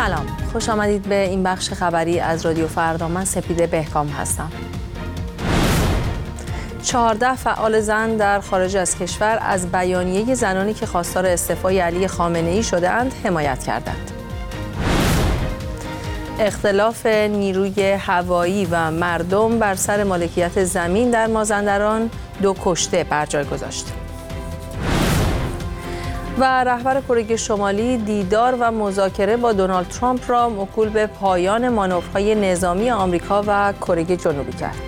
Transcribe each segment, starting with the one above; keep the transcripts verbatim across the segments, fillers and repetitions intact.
سلام، خوش آمدید به این بخش خبری از رادیو فردا. من سپیده بهکام هستم. چهارده فعال زن در خارج از کشور از بیانیه زنانی که خواستار استعفای علی خامنه‌ای شده‌اند حمایت کردند. اختلاف نیروی هوایی و مردم بر سر مالکیت زمین در مازندران دو کشته بر جای گذاشت. و رهبر کره شمالی دیدار و مذاکره با دونالد ترامپ را موکول به پایان مانورهای نظامی آمریکا و کره جنوبی کرد.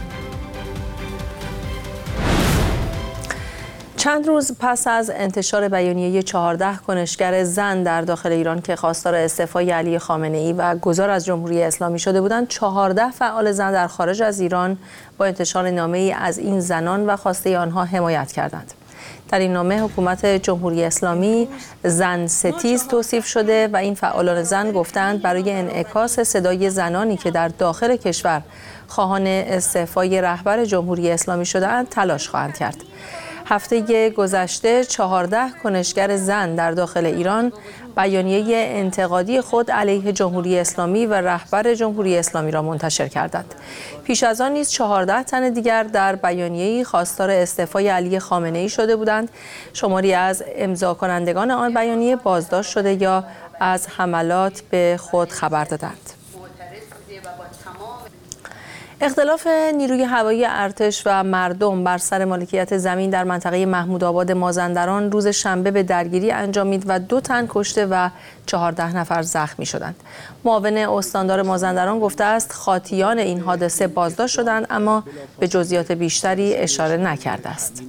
چند روز پس از انتشار بیانیه چهارده کنشگر زن در داخل ایران که خواستار استعفای علی خامنه‌ای و گذار از جمهوری اسلامی شده بودند، چهارده فعال زن در خارج از ایران با انتشار نامه‌ای از این زنان و خواسته آنها حمایت کردند. در این نامه حکومت جمهوری اسلامی زن ستیز توصیف شده و این فعالان زن گفتند برای انعکاس صدای زنانی که در داخل کشور خواهان استعفای رهبر جمهوری اسلامی شده‌اند تلاش خواهند کرد. هفته گذشته چهارده کنشگر زن در داخل ایران بیانیه انتقادی خود علیه جمهوری اسلامی و رهبر جمهوری اسلامی را منتشر کردند. پیش از آن نیز چهارده تن دیگر در بیانیه‌ای خواستار استعفای علی خامنه‌ای شده بودند. شماری از امضا کنندگان آن بیانیه بازداشت شده یا از حملات به خود خبر دادند. اختلاف نیروی هوایی ارتش و مردم بر سر مالکیت زمین در منطقه محمودآباد مازندران روز شنبه به درگیری انجامید و دو تن کشته و چهارده نفر زخمی شدند. معاون استاندار مازندران گفته است خاطیان این حادثه بازداشت شدند، اما به جزئیات بیشتری اشاره نکرده است.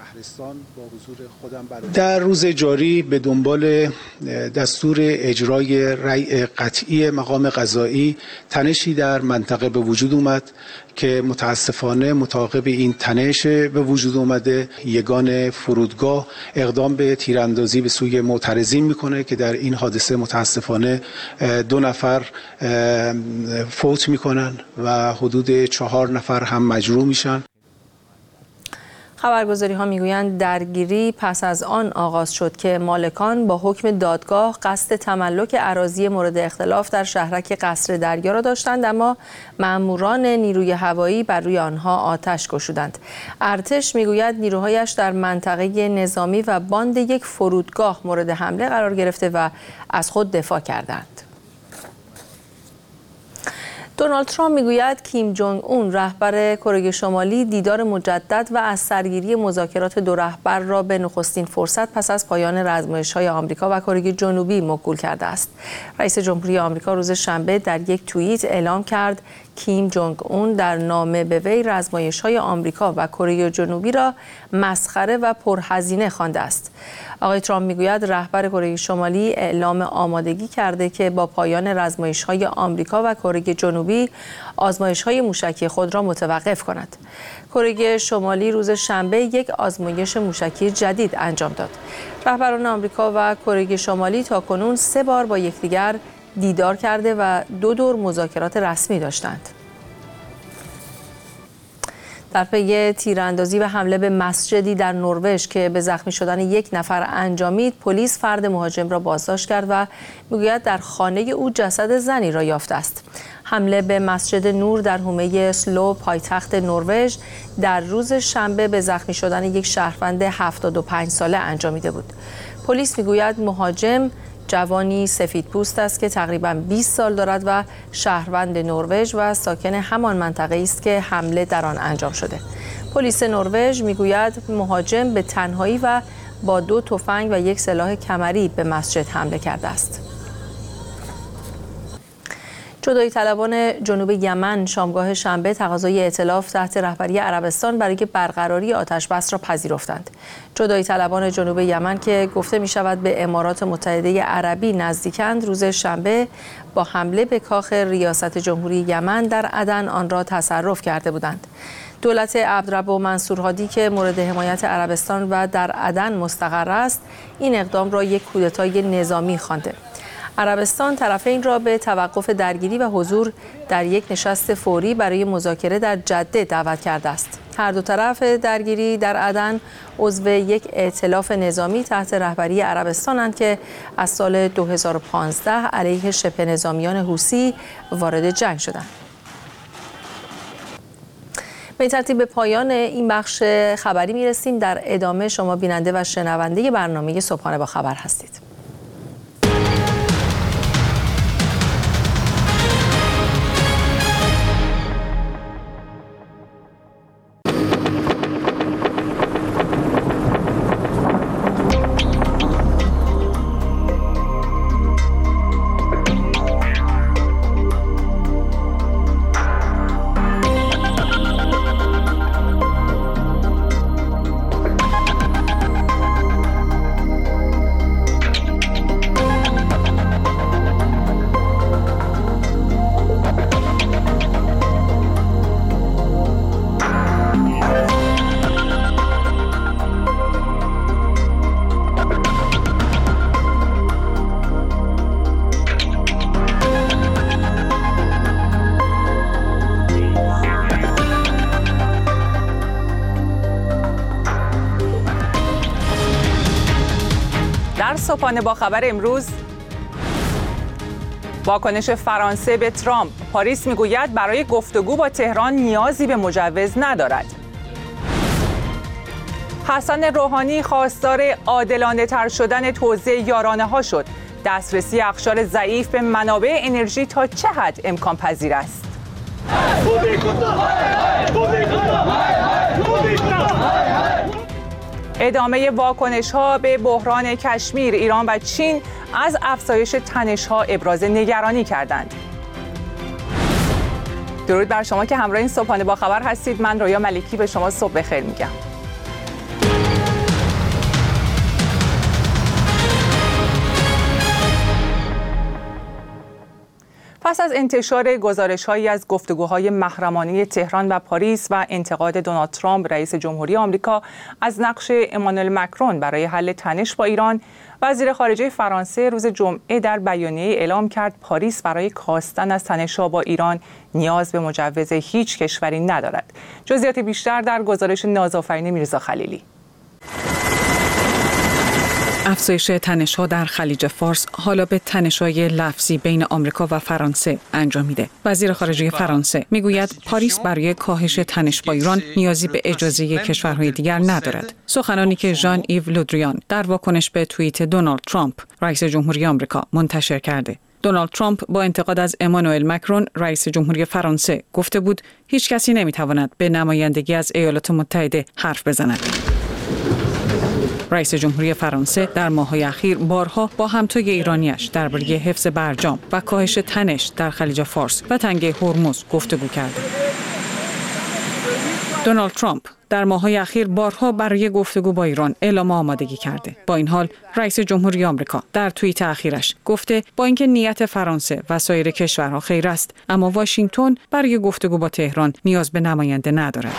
در روز جاری به دنبال دستور اجرای رأی قطعی مقام قضایی تنشی در منطقه به وجود اومد که متاسفانه متعاقب این تنش به وجود اومده یگان فرودگاه اقدام به تیراندازی به سوی معترضین میکنه که در این حادثه متاسفانه دو نفر فوت میکنن و حدود چهار نفر هم مجروح میشن. خبرگزاری ها میگویند درگیری پس از آن آغاز شد که مالکان با حکم دادگاه قصد تملک اراضی مورد اختلاف در شهرک قصر دریا را داشتند، اما ماموران نیروی هوایی بر روی آنها آتش گشودند. ارتش میگوید نیروهایش در منطقه نظامی و باند یک فرودگاه مورد حمله قرار گرفته و از خود دفاع کردند. دونالد ترامپ میگوید کیم جونگ اون رهبر کره شمالی دیدار مجدد و از سرگیری مذاکرات دو رهبر را به نخستین فرصت پس از پایان رزمایش‌های آمریکا و کره جنوبی موکول کرده است. رئیس جمهوری آمریکا روز شنبه در یک توییت اعلام کرد کیم جونگ اون در نامه به وی رزمایش‌های آمریکا و کره جنوبی را مسخره و پرهزینه خوانده است. آقای ترامپ میگوید رهبر کره شمالی اعلام آمادگی کرده که با پایان رزمایش‌های آمریکا و کره جنوبی آزمایش‌های موشکی خود را متوقف کند. کره شمالی روز شنبه یک آزمایش موشکی جدید انجام داد. رهبران آمریکا و کره شمالی تاکنون سه بار با یکدیگر دیدار کرده و دو دور مذاکرات رسمی داشتند. در پی تیراندازی و حمله به مسجدی در نروژ که به زخمی شدن یک نفر انجامید، پلیس فرد مهاجم را بازداشت کرد و میگوید در خانه او جسد زنی را یافته است. حمله به مسجد نور در حومه اسلو پایتخت نروژ در روز شنبه به زخمی شدن یک شهروند هفتاد و پنج ساله انجامیده بود. پلیس میگوید مهاجم جوانی سفیدپوست است که تقریباً بیست سال دارد و شهروند نروژ و ساکن همان منطقه است که حمله در آن انجام شده. پلیس نروژ میگوید مهاجم به تنهایی و با دو تفنگ و یک سلاح کمری به مسجد حمله کرده است. جدایی طلبان جنوب یمن شامگاه شنبه تقاضای ائتلاف تحت رهبری عربستان برای برقراری آتش‌بس را پذیرفتند. جدایی طلبان جنوب یمن که گفته می شود به امارات متحده عربی نزدیکند، روز شنبه با حمله به کاخ ریاست جمهوری یمن در عدن آن را تصرف کرده بودند. دولت عبدربو منصور هادی که مورد حمایت عربستان و در عدن مستقر است، این اقدام را یک کودتای نظامی خوانده. عربستان طرفین را به توقف درگیری و حضور در یک نشست فوری برای مذاکره در جده دعوت کرده است. هر دو طرف درگیری در عدن عضو یک ائتلاف نظامی تحت رهبری عربستانند که از سال دو هزار و پانزده علیه شبه نظامیان حوثی وارد جنگ شدند. به این ترتیب به پایان این بخش خبری میرسیم. در ادامه شما بیننده و شنونده برنامه صبحانه با خبر هستید. صبحانه با خبر امروز، واکنش فرانسه به ترامپ. پاریس میگوید برای گفتگو با تهران نیازی به مجوز ندارد. حسن روحانی خواستار عادلانه تر شدن توزیع یارانه ها شد. دسترسی اقشار ضعیف به منابع انرژی تا چه حد امکان پذیر است؟ ادامه واکنش‌ها به بحران کشمیر. ایران و چین از افزایش تنش‌ها ابراز نگرانی کردند. درود بر شما که همراه این صبحانه با خبر هستید. من رویا ملکی به شما صبح بخیر میگم. پس از انتشار گزارش‌هایی از گفتگوهای محرمانه تهران و پاریس و انتقاد دونالد ترامپ رئیس جمهوری آمریکا از نقش امانوئل مکرون برای حل تنش با ایران، وزیر خارجه فرانسه روز جمعه در بیانیه اعلام کرد پاریس برای کاستن از تنش‌ها با ایران نیاز به مجوز هیچ کشوری ندارد. جزئیات بیشتر در گزارش نازآفرین میرزا خلیلی. افزایش تنش‌ها در خلیج فارس حالا به تنش‌های لفظی بین آمریکا و فرانسه انجام میده. وزیر خارجه فرانسه میگوید پاریس برای کاهش تنش با ایران نیازی به اجازه کشورهای دیگر ندارد. سخنانی که ژان ایو لودریان در واکنش به توییت دونالد ترامپ رئیس جمهوری آمریکا منتشر کرده. دونالد ترامپ با انتقاد از امانوئل مکرون رئیس جمهوری فرانسه گفته بود هیچ کسی نمیتواند به نمایندگی از ایالات متحده حرف بزند. رئیس جمهوری فرانسه در ماه‌های اخیر بارها با همتای ایرانیش درباره حفظ برجام و کاهش تنش در خلیج فارس و تنگه هرمز گفتگو کرده. دونالد ترامپ در ماه‌های اخیر بارها برای گفتگو با ایران اعلام آمادگی کرده. با این حال رئیس جمهوری آمریکا در توییت اخیرش گفته با اینکه نیت فرانسه و سایر کشورها خیر است، اما واشنگتن برای گفتگو با تهران نیاز به نماینده ندارد.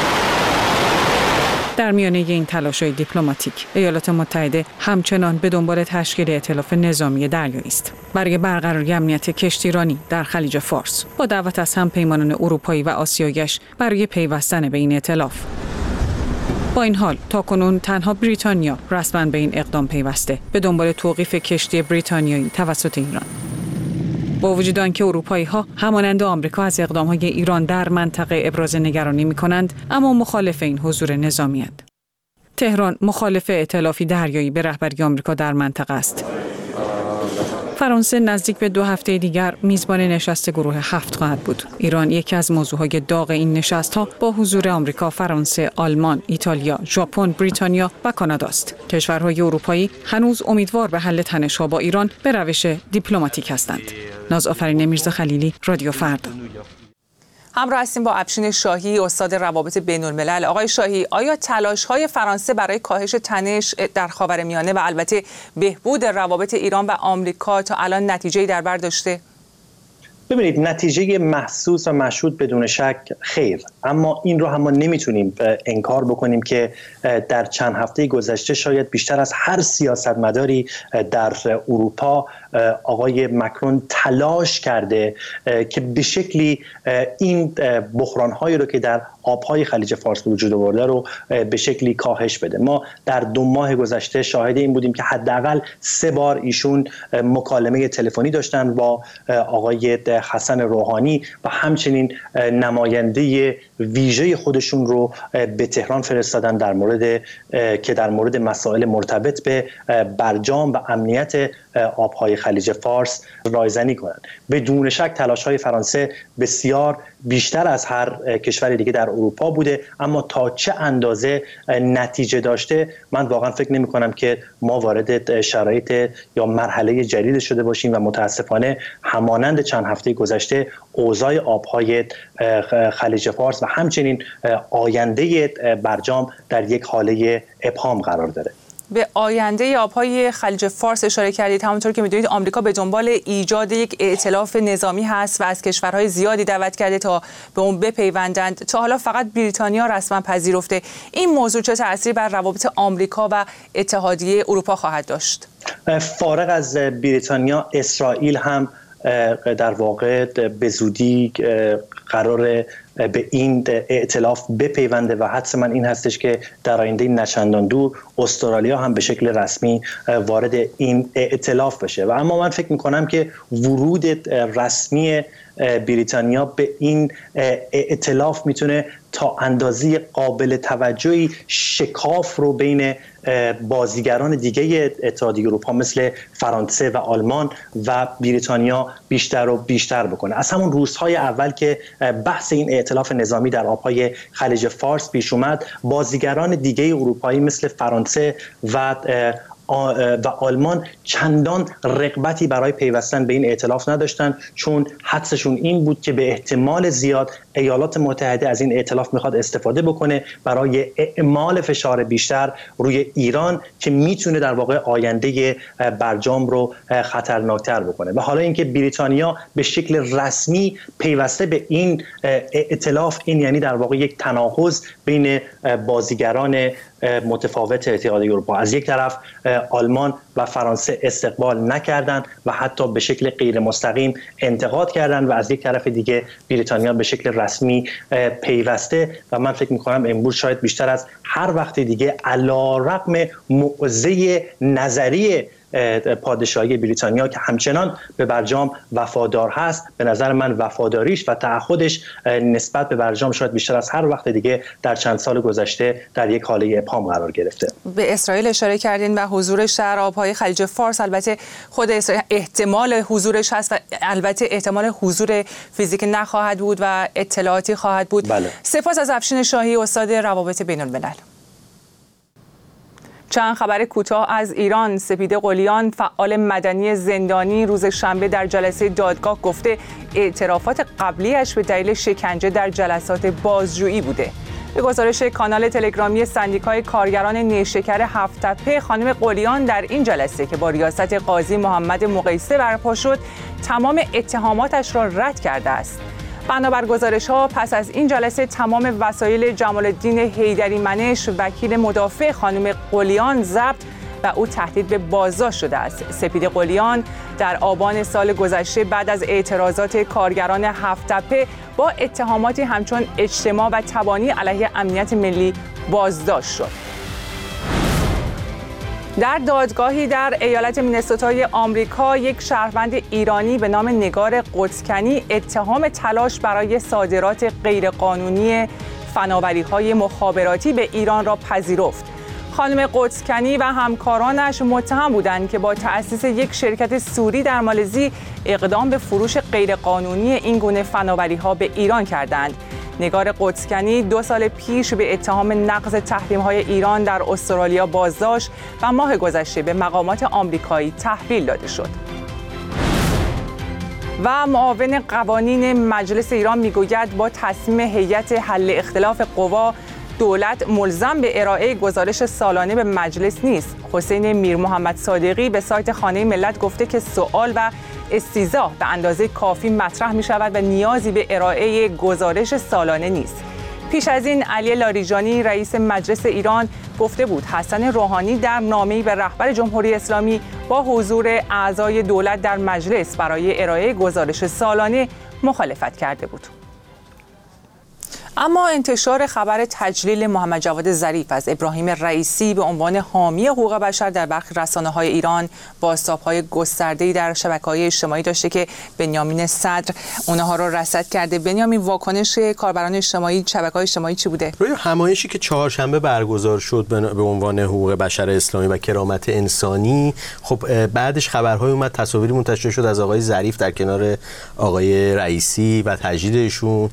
در میانه این تلاش‌های دیپلماتیک، ایالات متحده همچنان به دنبال تشکیل ائتلاف نظامی دریایی است برای برقراری امنیت کشتیرانی در خلیج فارس، با دعوت از همپیمانان اروپایی و آسیایی‌اش برای پیوستن به این ائتلاف. با این حال تاکنون تنها بریتانیا رسما به این اقدام پیوسته، به دنبال توقیف کشتی بریتانیایی توسط ایران. با وجود آنکه اروپایی‌ها همانند آمریکا از اقدام‌های ایران در منطقه ابراز نگرانی می‌کنند، اما مخالف این حضور نظامی‌اند. تهران مخالف ائتلافی دریایی به رهبری آمریکا در منطقه است. فرانسه نزدیک به دو هفته دیگر میزبان نشست گروه هفت خواهد بود. ایران یکی از موضوعهای داغ این نشست‌ها با حضور آمریکا، فرانسه، آلمان، ایتالیا، ژاپن، بریتانیا و کانادا است. کشورهای اروپایی هنوز امیدوار به حل تنش‌ها با ایران به روش دیپلماتیک هستند. نازآفرین میرزا خلیلی، رادیو فردا. همراه هستیم با افشین شاهی، استاد روابط بین‌الملل. آقای شاهی، آیا تلاش‌های فرانسه برای کاهش تنش در خاورمیانه و البته بهبود روابط ایران و آمریکا تا الان نتیجه‌ای در بر داشته؟ ببینید، نتیجه محسوس و مشهود بدون شک خیر، اما این رو هم ما نمیتونیم انکار بکنیم که در چند هفته گذشته شاید بیشتر از هر سیاستمداری در اروپا آقای مکرون تلاش کرده که به شکلی این بحران‌هایی رو که در آبهای خلیج فارس به وجود آورده رو به شکلی کاهش بده. ما در دو ماه گذشته شاهد این بودیم که حداقل سه بار ایشون مکالمه تلفنی داشتن با آقای حسن روحانی و همچنین نماینده ویژه خودشون رو به تهران فرستادن در مورد که در مورد مسائل مرتبط به برجام و امنیت آبهای خلیج فارس رایزنی کنند. بدون شک تلاش‌های فرانسه بسیار بیشتر از هر کشور دیگه در اروپا بوده، اما تا چه اندازه نتیجه داشته من واقعا فکر نمی کنم که ما وارد شرایط یا مرحله جدید شده باشیم و متاسفانه همانند چند هفته گذشته اوضاع آبهای خلیج فارس و همچنین آینده برجام در یک حاله ابهام قرار داره. به آینده آبهای خلیج فارس اشاره کردید. همونطور که میدونید آمریکا به دنبال ایجاد یک ائتلاف نظامی هست و از کشورهای زیادی دعوت کرده تا به اون بپیوندند. تا حالا فقط بریتانیا رسما پذیرفته. این موضوع چه تأثیری بر روابط آمریکا و اتحادیه اروپا خواهد داشت؟ فارغ از بریتانیا، اسرائیل هم در واقع به زودی قرار به این ائتلاف بپیونده و حدس من این هستش که در آینده نچندان دور استرالیا هم به شکل رسمی وارد این ائتلاف بشه. و اما من فکر میکنم که ورود رسمی بریتانیا به این ائتلاف میتونه تا اندازه قابل توجهی شکاف رو بین بازیگران دیگه اتحادیه اروپا مثل فرانسه و آلمان و بریتانیا بیشتر و بیشتر بکنه. از همون روزهای اول که بحث این ائتلاف نظامی در آبهای خلیج فارس پیش اومد، بازیگران دیگه اروپایی مثل فرانسه و و آلمان چندان رغبتی برای پیوستن به این ائتلاف نداشتن، چون حدسشون این بود که به احتمال زیاد ایالات متحده از این ائتلاف میخواد استفاده بکنه برای اعمال فشار بیشتر روی ایران که میتونه در واقع آینده برجام رو خطرناکتر بکنه. و حالا اینکه بریتانیا به شکل رسمی پیوسته به این ائتلاف، این یعنی در واقع یک تناقض بین بازیگران متفاوت اتحادیه اروپا. از یک طرف آلمان و فرانسه استقبال نکردند و حتی به شکل غیر مستقیم انتقاد کردند و از یک طرف دیگه بریتانیا به شکل رسمی پیوسته و من فکر می‌کنم امروز شاید بیشتر از هر وقت دیگه علی‌رغم موضع نظری پادشاهی بریتانیا که همچنان به برجام وفادار هست، به نظر من وفاداریش و تعهدش نسبت به برجام شاید بیشتر از هر وقت دیگه در چند سال گذشته در یک حاله ابهام قرار گرفته. به اسرائیل اشاره کردین و حضورش در آبهای خلیج فارس. البته خود اسرائیل احتمال حضورش هست و البته احتمال حضور فیزیکی نخواهد بود و اطلاعاتی خواهد بود. بله. سپاس از افشین شاهی، استاد روابط بین الملل. چند خبر کوتاه از ایران. سپیده قلیان، فعال مدنی زندانی، روز شنبه در جلسه دادگاه گفته اعترافات قبلیش به دلیل شکنجه در جلسات بازجویی بوده. به گزارش کانال تلگرامی سندیکای کارگران نیشکر هفت‌تپه، خانم قلیان در این جلسه که با ریاست قاضی محمد مقیسه برپا شد، تمام اتهاماتش را رد کرده است. بنابر گزارش‌ها پس از این جلسه تمام وسایل جمال الدین حیدری منش، وکیل مدافع خانم قلیان، ضبط و او تهدید به بازداشت شده است. سپیده قلیان در آبان سال گذشته بعد از اعتراضات کارگران هفت‌تپه با اتهاماتی همچون اجتماع و تبانی علیه امنیت ملی بازداشت شد. در دادگاهی در ایالت مینسوتای آمریکا، یک شهروند ایرانی به نام نگار قدسکنی اتهام تلاش برای صادرات غیرقانونی فناوری‌های مخابراتی به ایران را پذیرفت. خانم قدسکنی و همکارانش متهم بودند که با تأسیس یک شرکت سوری در مالزی اقدام به فروش غیرقانونی این گونه فناوری‌ها به ایران کردند. نگار قدسکنی دو سال پیش به اتهام نقض تحریم‌های ایران در استرالیا بازداشت و ماه گذشته به مقامات آمریکایی تحویل داده شد. و معاون قوانین مجلس ایران میگوید با تصمیم هیئت حل اختلاف قوا دولت ملزم به ارائه گزارش سالانه به مجلس نیست. حسین میر محمد صادقی به سایت خانه ملت گفته که سوال و استیضاح به اندازه کافی مطرح می شود و نیازی به ارائه گزارش سالانه نیست. پیش از این علی لاریجانی رئیس مجلس ایران گفته بود حسن روحانی در نامه‌ای به رهبر جمهوری اسلامی با حضور اعضای دولت در مجلس برای ارائه گزارش سالانه مخالفت کرده بود. اما انتشار خبر تجلیل محمد جواد ظریف از ابراهیم رئیسی به عنوان حامی حقوق بشر در برخی رسانه‌های ایران بازتاب‌های گسترده‌ای در شبکه‌های اجتماعی داشته که بنیامین صدر اونها رو رصد کرده. بنیامین، واکنش کاربران اجتماعی، شبکه‌های اجتماعی چی بوده؟ روی همایشی که چهارشنبه برگزار شد به عنوان حقوق بشر اسلامی و کرامت انسانی، خب بعدش خبرهای اومد، تصاویری منتشر شد از آقای ظریف در کنار آقای رئیسی و تجلیلشون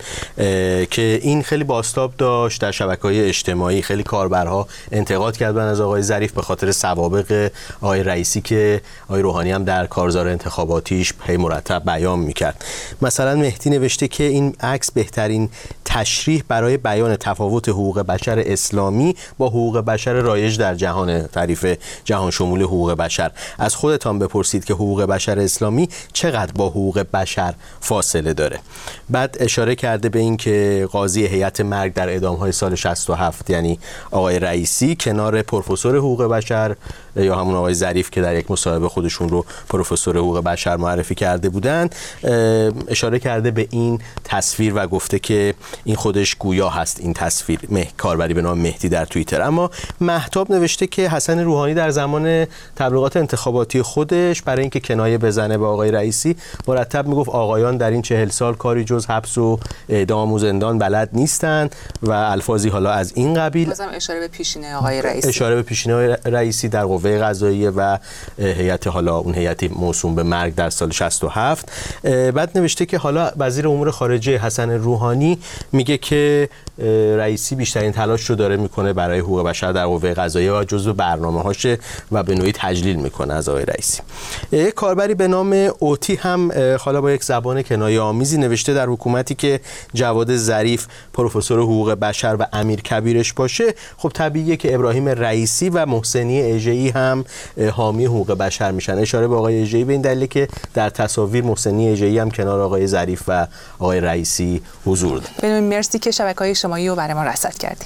که این خیلی بازتاب داشت در شبکه‌های اجتماعی. خیلی کاربرها انتقاد کردن از آقای ظریف به خاطر سوابق آقای رئیسی که آقای روحانی هم در کارزار انتخاباتیش هی مرتب بیان میکرد. مثلا مهدی نوشته که این عکس بهترین تشریح برای بیان تفاوت حقوق بشر اسلامی با حقوق بشر رایج در جهان، تعریف جهان شمول حقوق بشر. از خودتان بپرسید که حقوق بشر اسلامی چقدر با حقوق بشر فاصله داره. بعد اشاره کرده به این که قاضی هیئت مرگ در اعدام‌های سال شصت و هفت یعنی آقای رئیسی کنار پروفسور حقوق بشر یا همون آقای ظریف که در یک مصاحبه خودشون رو پروفسور حقوق بشر معرفی کرده بودند، اشاره کرده به این تصویر و گفته که این خودش گویا هست این تصویر. مه کاربری به نام مهدی در توییتر. اما مهتاب نوشته که حسن روحانی در زمان تبلیغات انتخاباتی خودش برای اینکه کنایه بزنه به آقای رئیسی مرتب میگفت آقایان در این چهل سال کاری جز حبس و اعدام و زندان بلد نیستند و الفاظی حالا از این قبیل. بازم اشاره به پیشینه آقای رئیسی اشاره به پیشینه آقای رئیسی در قوه قضاییه و هیئت، حالا اون هیئتی موسوم به مرگ در سال شصت و هفت. بعد نوشته که حالا وزیر امور خارجه حسن روحانی میگه که رئیسی بیشترین تلاش رو داره میکنه برای حقوق بشر در قوه قضاییه و جزو برنامه‌هاشه و به نوعی تجلیل میکنه از آقای رئیسی. یک کاربری به نام اوتی هم حالا با یک زبان کنایه‌آمیزی نوشته در حکومتی که جواد ظریف پروفسور حقوق بشر و امیر کبیرش باشه، خب طبیعیه که ابراهیم رئیسی و محسنی اژه‌ای هم حامی حقوق بشر میشن. اشاره به آقای اژه‌ای به این دلیل که در تصاویر محسنی اژه‌ای هم کنار آقای ظریف و آقای رئیسی حضور داره. بنابراین مرسی که شبکه‌های اجتماعی رو برای ما رصد کردیم.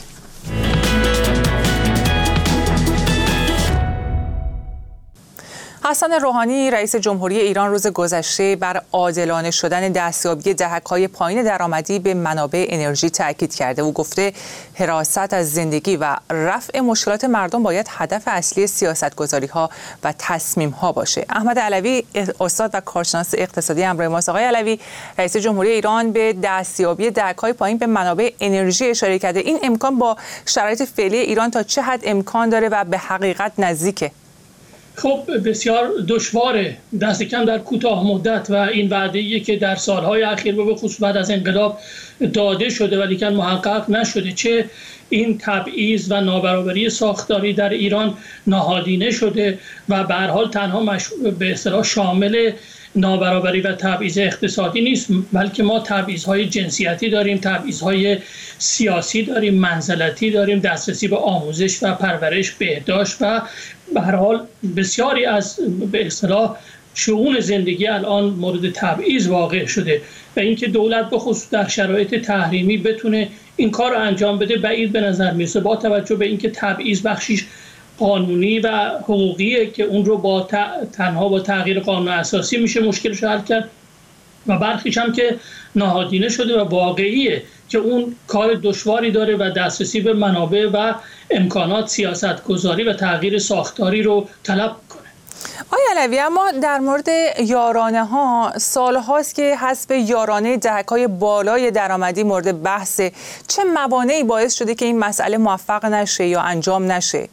حسن روحانی رئیس جمهوری ایران روز گذشته بر عادلانه شدن دستیابی دهک‌های پایین درآمدی به منابع انرژی تاکید کرده و گفته حراست از زندگی و رفع مشکلات مردم باید هدف اصلی سیاست‌گذاری‌ها و تصمیم‌ها باشه. احمد علوی استاد و کارشناس اقتصادی همراه ماست. آقای علوی، رئیس جمهوری ایران به دستیابی دهک‌های پایین به منابع انرژی اشاره کرده. این امکان با شرایط فعلی ایران تا چه حد امکان داره و به حقیقت نزدیکه؟ خب بسیار دشواره، دست کم در کوتاه مدت، و این وعده‌ای که در سالهای اخیر و به خصوص بعد از انقلاب داده شده ولی که محقق نشده، چه این تبعیض و نابرابری ساختاری در ایران نهادینه شده و به هر حال تنها مش... به اصطلاح شامل نابرابری و تبعیض اقتصادی نیست، بلکه ما تبعیض‌های جنسیتی داریم، تبعیض‌های سیاسی داریم، منزلتی داریم، دسترسی به آموزش و پرورش، بهداشت و به هر حال بسیاری از به اصطلاح شئون زندگی الان مورد تبعیض واقع شده و اینکه دولت به خصوص در شرایط تحریمی بتونه این کار رو انجام بده بعید به نظر میرسه، با توجه به اینکه تبعیض بخشیش قانونی و حقوقیه که اون رو با تنها با تغییر قانون اساسی میشه مشکلش حل کرد و برخیش هم که نهادینه شده و واقعیه که اون کار دشواری داره و دسترسی به منابع و امکانات سیاستگذاری و تغییر ساختاری رو طلب کنه. آقای علوی، اما در مورد یارانه ها سال هاست که حسب یارانه دهک‌های بالای درآمدی مورد بحثه. چه موانعی باعث شده که این مسئله موفق نشه یا انجام نشه؟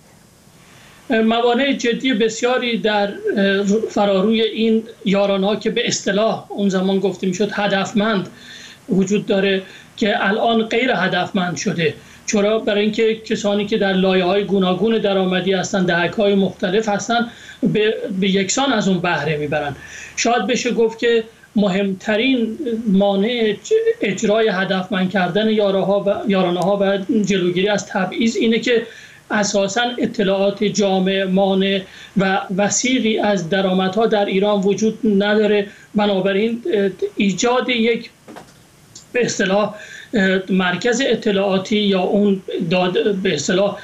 موانع جدی بسیاری در فراروی این یارانه‌ها که به اصطلاح اون زمان گفته میشد هدفمند وجود داره که الان غیر هدفمند شده. چرا؟ برای اینکه کسانی که در لایه‌های گوناگون درآمدی هستن، دهک‌های مختلف هستن، به, به یکسان از اون بهره میبرن. شاید بشه گفت که مهمترین مانع اجرای هدفمند کردن یارانه‌ها و جلوگیری از تبعیض اینه که اساساً اطلاعات جامع، مانع و وثیقی از درآمدها در ایران وجود نداره. بنابراین ایجاد یک به اصطلاح مرکز اطلاعاتی یا اون داد به اصطلاح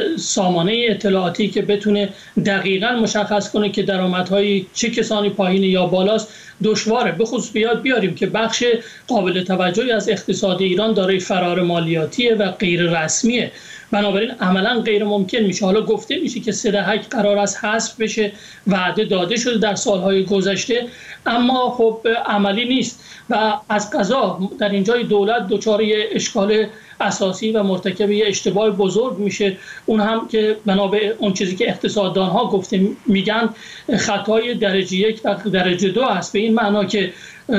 سامانه اطلاعاتی که بتونه دقیقاً مشخص کنه که درآمدهای چه کسانی پایین یا بالاست دشواره. به خصوص بیاد بیاریم که بخش قابل توجهی از اقتصاد ایران دارای فرار مالیاتیه و غیر رسمیه، بنابراین عملا غیر ممکن میشه. حالا گفته میشه که سه دهک قرار است حذف بشه، وعده داده شده در سالهای گذشته، اما خب عملی نیست و از قضا در اینجای دولت دچار اشکال اساسی و مرتکب یه اشتباه بزرگ میشه، اون هم که بنا به اون چیزی که اقتصاددان ها گفته میگن خطای درجه یک و درجه دو است، به این معنا که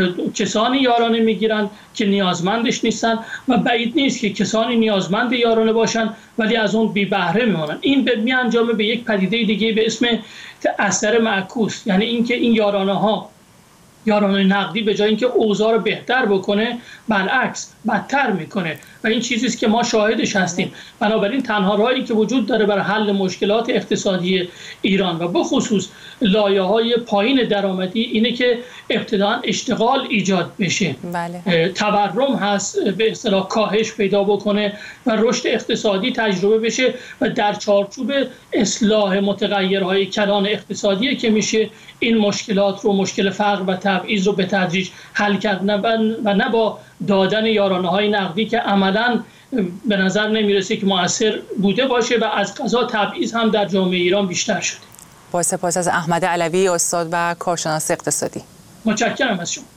کسانی یارانه میگیرن که نیازمندش نیستن و بعید نیست که کسانی نیازمند یارانه باشن ولی از اون بی بهره میمونن. این به می انجامه به یک پدیده دیگه به اسم اثر معکوس، یعنی اینکه این یارانه ها یارانه نقدی به جای اینکه اوضاع رو بهتر بکنه بالعکس بدتر میکنه و این چیزی است که ما شاهدش هستیم. بنابراین تنها راهی که وجود داره برای حل مشکلات اقتصادی ایران و به خصوص لایه‌های پایین درآمدی اینه که ابتداً اشتغال ایجاد بشه. بله. تورم هست به اصطلاح کاهش پیدا بکنه و رشد اقتصادی تجربه بشه و در چارچوب اصلاح متغیرهای کلان اقتصادی که میشه این مشکلات رو، مشکل فقر و تبعیض رو به تدریج حل کرد و نه با دادن یارانه‌های نقدی که عملاً به نظر نمیرسه که مؤثر بوده باشه و از قضا تبعیض هم در جامعه ایران بیشتر شده. با سپاس از احمد علوی، استاد و کارشناس اقتصادی. متشکرم از شما.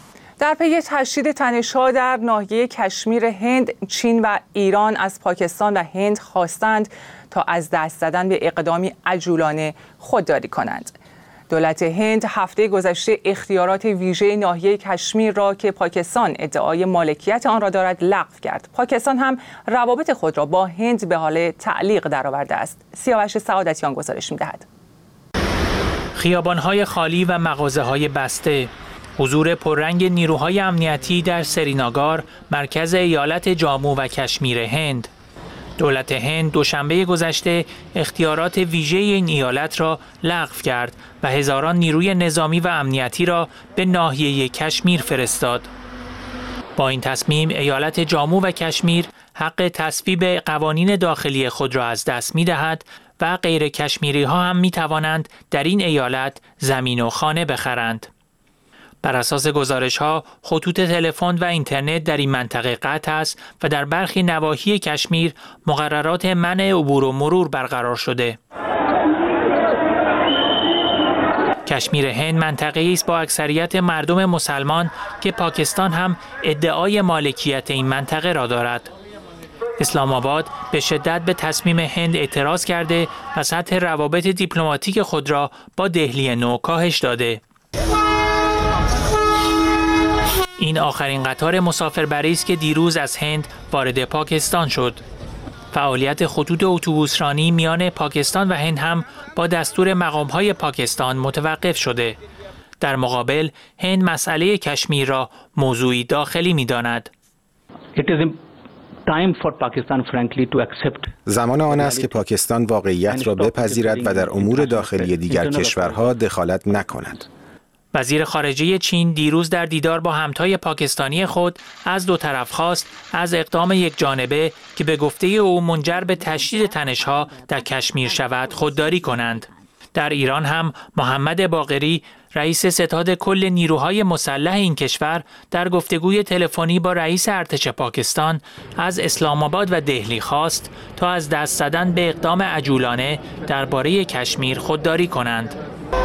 در پی تشدید تنش‌ها در ناحیه کشمیر هند، چین و ایران از پاکستان و هند خواستند تا از دست زدن به اقدامی عجولانه خودداری کنند. دولت هند هفته گذشته اختیارات ویژه ناحیه کشمیر را که پاکستان ادعای مالکیت آن را دارد لغو کرد. پاکستان هم روابط خود را با هند به حال تعلیق درآورده است. سیاوش سعادتیان گزارش می‌دهد. خیابان‌های خالی و مغازه‌های بسته، حضور پررنگ نیروهای امنیتی در سریناگار، مرکز ایالت جامو و کشمیر هند. دولت هند دوشنبه گذشته اختیارات ویژه این ایالت را لغو کرد و هزاران نیروی نظامی و امنیتی را به ناحیه کشمیر فرستاد. با این تصمیم ایالت جامو و کشمیر حق تصویب قوانین داخلی خود را از دست می دهد و غیر کشمیری ها هم می توانند در این ایالت زمین و خانه بخرند. بر اساس گزارش ها خطوط تلفن و اینترنت در این منطقه قطع است و در برخی نواحی کشمیر مقررات منع عبور و مرور برقرار شده. کشمیر هند منطقه‌ای است با اکثریت مردم مسلمان که پاکستان هم ادعای مالکیت این منطقه را دارد. اسلام آباد به شدت به تصمیم هند اعتراض کرده و سطح روابط دیپلماتیک خود را با دهلی نو کاهش داده. این آخرین قطار مسافربری است که دیروز از هند وارد پاکستان شد. فعالیت خطوط اتوبوسرانی میان پاکستان و هند هم با دستور مقام‌های پاکستان متوقف شده. در مقابل هند مسئله کشمیر را موضوعی داخلی می‌داند. زمان آن است که پاکستان واقعیت را بپذیرد و در امور داخلی دیگر کشورها دخالت نکند. وزیر خارجه چین دیروز در دیدار با همتای پاکستانی خود از دو طرف خواست از اقدام یک جانبه که به گفته او منجر به تشدید تنش‌ها در کشمیر شود خودداری کنند. در ایران هم محمد باقری رئیس ستاد کل نیروهای مسلح این کشور در گفتگوی تلفنی با رئیس ارتش پاکستان از اسلام آباد و دهلی خواست تا از دست زدن به اقدام عجولانه درباره کشمیر خودداری کنند.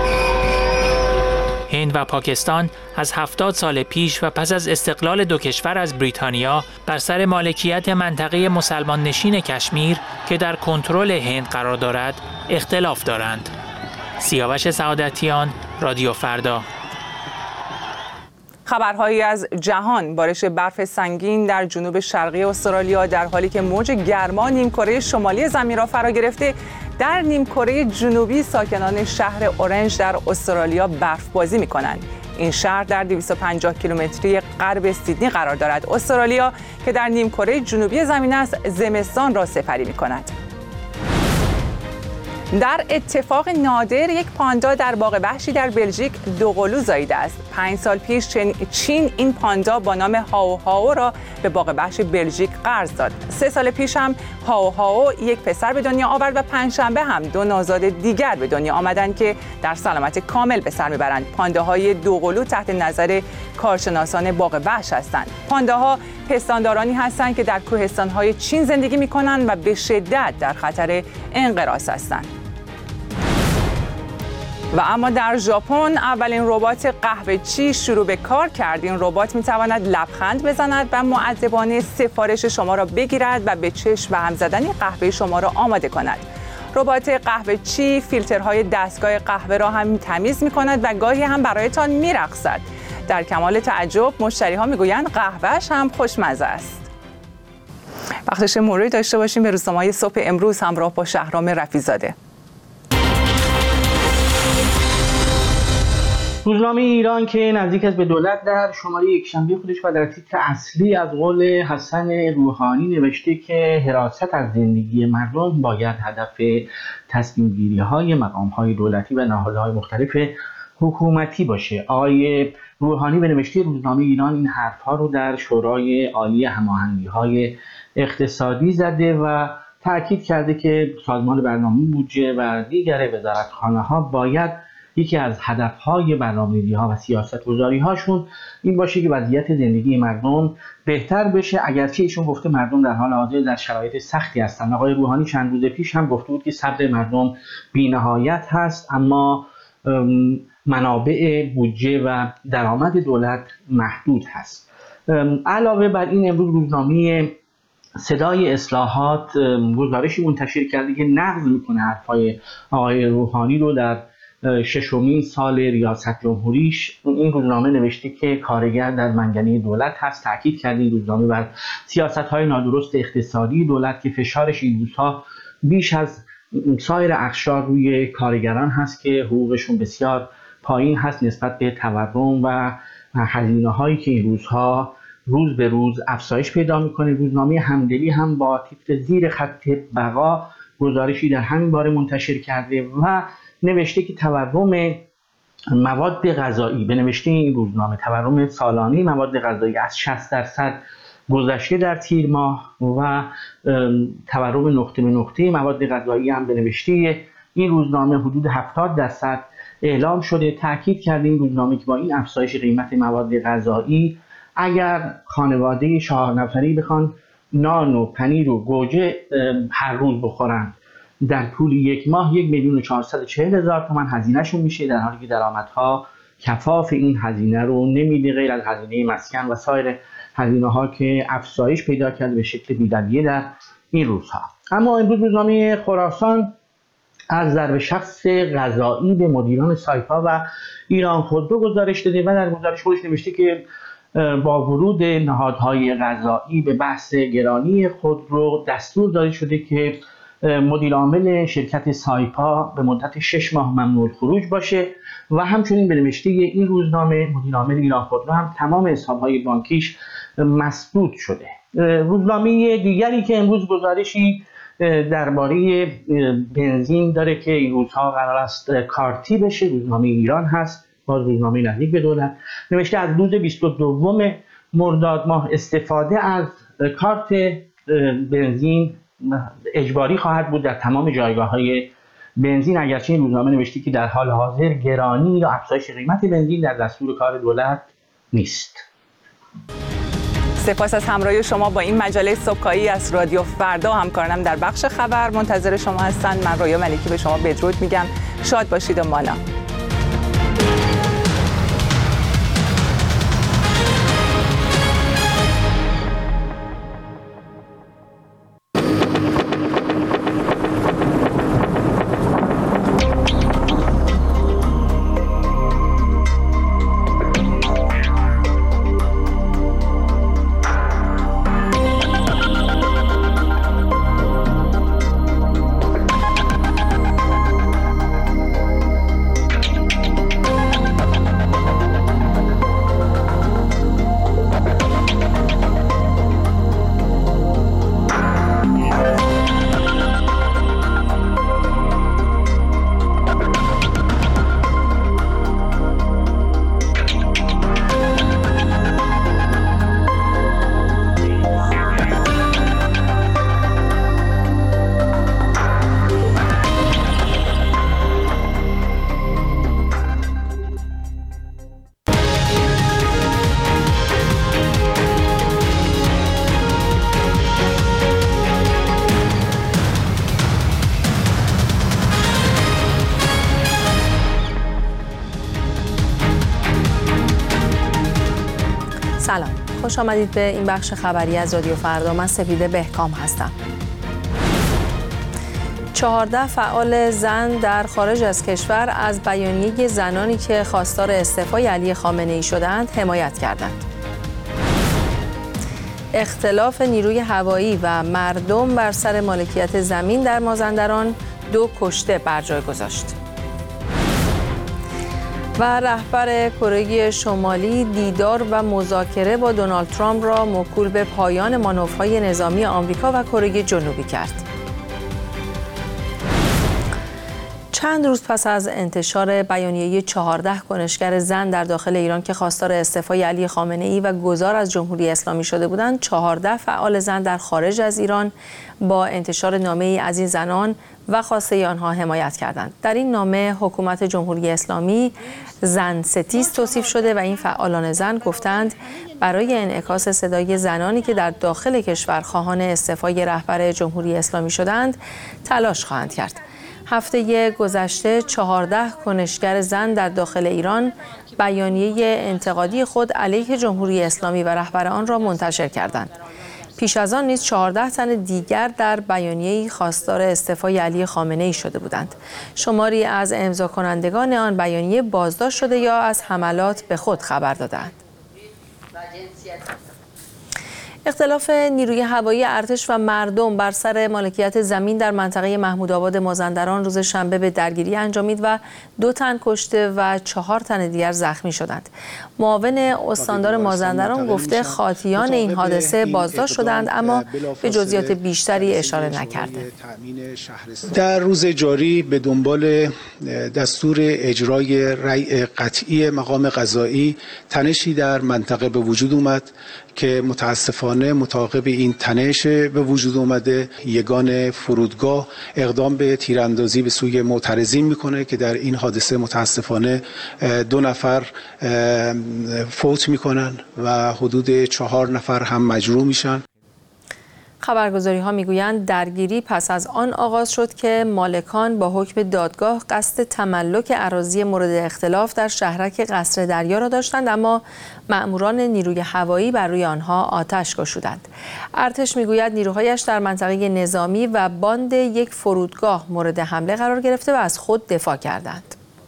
هند و پاکستان از هفتاد سال پیش و پس از استقلال دو کشور از بریتانیا بر سر مالکیت منطقه مسلمان نشین کشمیر که در کنترل هند قرار دارد اختلاف دارند. سیاوش سعادتیان، رادیو فردا. خبرهایی از جهان. بارش برف سنگین در جنوب شرقی استرالیا در حالی که موج گرما نیمکره شمالی زمین را فرا گرفته، در نیمکره جنوبی ساکنان شهر اورنج در استرالیا برفبازی می‌کنند. این شهر در دویست و پنجاه کیلومتری غرب سیدنی قرار دارد. استرالیا که در نیمکره جنوبی زمین است، زمستان را سپری می‌کند. در اتفاق نادر یک پاندا در باغ وحشی در بلژیک دوقلو زاییده است. پنج سال پیش چین این پاندا با نام هاو هاو را به باغ وحش بلژیک قرض داد. سه سال پیش هم هاو هاو یک پسر به دنیا آورد و پنجشنبه هم دو نوزاد دیگر به دنیا آمدند که در سلامت کامل به سر میبرند. پانداهای دوقلو تحت نظر کارشناسان باغ وحش هستند. پانداها پستاندارانی هستند که در کوهستان‌های چین زندگی می‌کنند و به شدت در خطر انقراض هستند. و اما در ژاپن اولین ربات قهوه‌چی شروع به کار کرد. این ربات می‌تواند لبخند بزند و مؤدبانه سفارش شما را بگیرد و به چشم و هم زدن قهوه شما را آماده کند. ربات قهوه‌چی فیلترهای دستگاه قهوه را هم تمیز می‌کند و گاهی هم برایتان می‌رقصد. در کمال تعجب مشتری‌ها می‌گویند قهوه‌اش هم خوشمزه است. وقتش مروری داشته باشیم به روزنامه‌های صبح امروز همراه با شهرام رفیع‌زاده. روزنامه ایران که نزدیک است به دولت در شماره یکشنبه خودش و در تیتر اصلی از قول حسن روحانی نوشته که حراست از زندگی مردم باید هدف تصمیم گیری های مقام های دولتی و نهادهای مختلف حکومتی باشه. آقای روحانی به نوشته روزنامه ایران این حرف ها رو در شورای عالی هماهنگی های اقتصادی زده و تاکید کرده که سازمان برنامه بودجه و دیگر وزارتخانه ها باید یکی از هدفهای برنامه‌ریزی‌ها و سیاست‌گذاری‌هاشون این باشه که وضعیت زندگی مردم بهتر بشه. اگرچه ایشون گفته مردم در حال حاضر در شرایط سختی هستند. آقای روحانی چند روز پیش هم گفته بود که صبر مردم بی‌نهایت هست اما منابع بودجه و درآمد دولت محدود هست. علاوه بر این امروز روزنامه صدای اصلاحات گزارشی منتشر کرده که نقض می‌کنه حرفای آقای روحانی رو. در ششمین سال ریاست جمهوریش این روزنامه نوشته که کارگر در منگنه دولت هست. تاکید کرده این روزنامه بر سیاست‌های نادرست اقتصادی دولت که فشارش این روزها بیش از سایر اقشار روی کارگران هست که حقوقشون بسیار پایین هست نسبت به تورم و هزینه‌هایی که این روزها روز به روز افزایش پیدا می‌کنه. روزنامه همدلی هم با تیتر زیر خط بقا گزارشی در همین باره منتشر کرده و نوشته که تورم مواد غذایی به نوشته این روزنامه تورم سالانه مواد غذایی از شصت درصد گذشته در تیر ماه و تورم نقطه به نقطه مواد غذایی هم به نوشته این روزنامه حدود هفتاد درصد اعلام شده. تاکید کرده این روزنامه که با این افزایش قیمت مواد غذایی اگر خانواده چهار نفری بخوان نان و پنیر و گوجه هر روز بخورند در طول یک ماه یک میلیون و چهارصد و چهل هزار تومان هزینهشون میشه، در حالی که درآمدها کفاف این هزینه رو نمیده غیر از هزینه مسکن و سایر هزینه ها که افزایش پیدا کرده به شکل بی‌دلیل در این روزها. اما امروز روزنامه خراسان از ضرب شخص غذایی به مدیران سایپا و ایران خودرو گزارش داده و در گزارش خودش نوشته که با ورود نهادهای غذایی به بحث گرانی خودرو دستور داده شده که مدیر عامل شرکت سایپا به مدت شش ماه ممنوع الخروج باشه و همچنین به نوشته این روزنامه مدیر عامل ایران خودرو هم تمام حساب‌های بانکیش مسدود شده. روزنامه دیگری که امروز گزارشی درباره بنزین داره که این روزها قرار است کارتی بشه، روزنامه ایران هست، باز روزنامه نزدیک به دولت، نوشته از روز بیست و دوم مرداد ماه استفاده از کارت بنزین اجباری خواهد بود در تمام جایگاه‌های بنزین. اگرچه این روزنامه نوشته که در حال حاضر گرانی یا افزایش قیمت بنزین در دستور کار دولت نیست. سپاس از همراهی شما با این مجله صبحگاهی از رادیو فردا. همکارانم در بخش خبر منتظر شما هستند. من رویا ملکی به شما بدرود میگم. شاد باشید و مانا. سلام، خوش آمدید به این بخش خبری از رادیو فردا. من سپیده بهکام هستم. چهارده فعال زن در خارج از کشور از بیانیه زنانی که خواستار استعفای علی خامنه‌ای شدند حمایت کردند. اختلاف نیروی هوایی و مردم بر سر مالکیت زمین در مازندران دو کشته بر جای گذاشت. و رهبر کره شمالی دیدار و مذاکره با دونالد ترامپ را موکول به پایان مانورهای نظامی آمریکا و کره جنوبی کرد. چند روز پس از انتشار بیانیه چهارده کنشگر زن در داخل ایران که خواستار استعفای علی خامنه‌ای و گذار از جمهوری اسلامی شده بودند، چهارده فعال زن در خارج از ایران با انتشار نامه‌ای از این زنان و خواسته آنها حمایت کردند. در این نامه حکومت جمهوری اسلامی زن ستیز توصیف شده و این فعالان زن گفتند برای انعکاس صدای زنانی که در داخل کشور خواهان استعفای رهبر جمهوری اسلامی شدند تلاش خواهند کرد. هفته گذشته چهارده کنشگر زن در داخل ایران بیانیه انتقادی خود علیه جمهوری اسلامی و رهبر آن را منتشر کردند. پیش از آن نیز چهارده تن دیگر در بیانیه‌ای خواستار استعفای علی خامنه‌ای شده بودند. شماری از امضا کنندگان آن بیانیه بازداشت شده یا از حملات به خود خبر دادند. اختلاف نیروی هوایی ارتش و مردم بر سر مالکیت زمین در منطقه محمودآباد مازندران روز شنبه به درگیری انجامید و دو تن کشته و چهار تن دیگر زخمی شدند. معاون استاندار مازندران گفته خاطیان این حادثه بازداشت شدند اما به جزئیات بیشتری اشاره نکرده. در روز جاری به دنبال دستور اجرای رأی قطعی مقام قضایی تنشی در منطقه به وجود اومد که متاسفانه متعاقب این تنش به وجود اومده یگان فرودگاه اقدام به تیراندازی به سوی معترضین میکنه که در این حادثه متاسفانه دو نفر فوت میکنن و حدود چهار نفر هم مجروح میشن. خبرگزاری ها میگویند درگیری پس از آن آغاز شد که مالکان با حکم دادگاه قصد تملک اراضی مورد اختلاف در شهرک قصر دریا را داشتند اما مأموران نیروی هوایی بر روی آنها آتش گشودند. ارتش میگوید نیروهایش در منطقه نظامی و باند یک فرودگاه مورد حمله قرار گرفته و از خود دفاع کردند.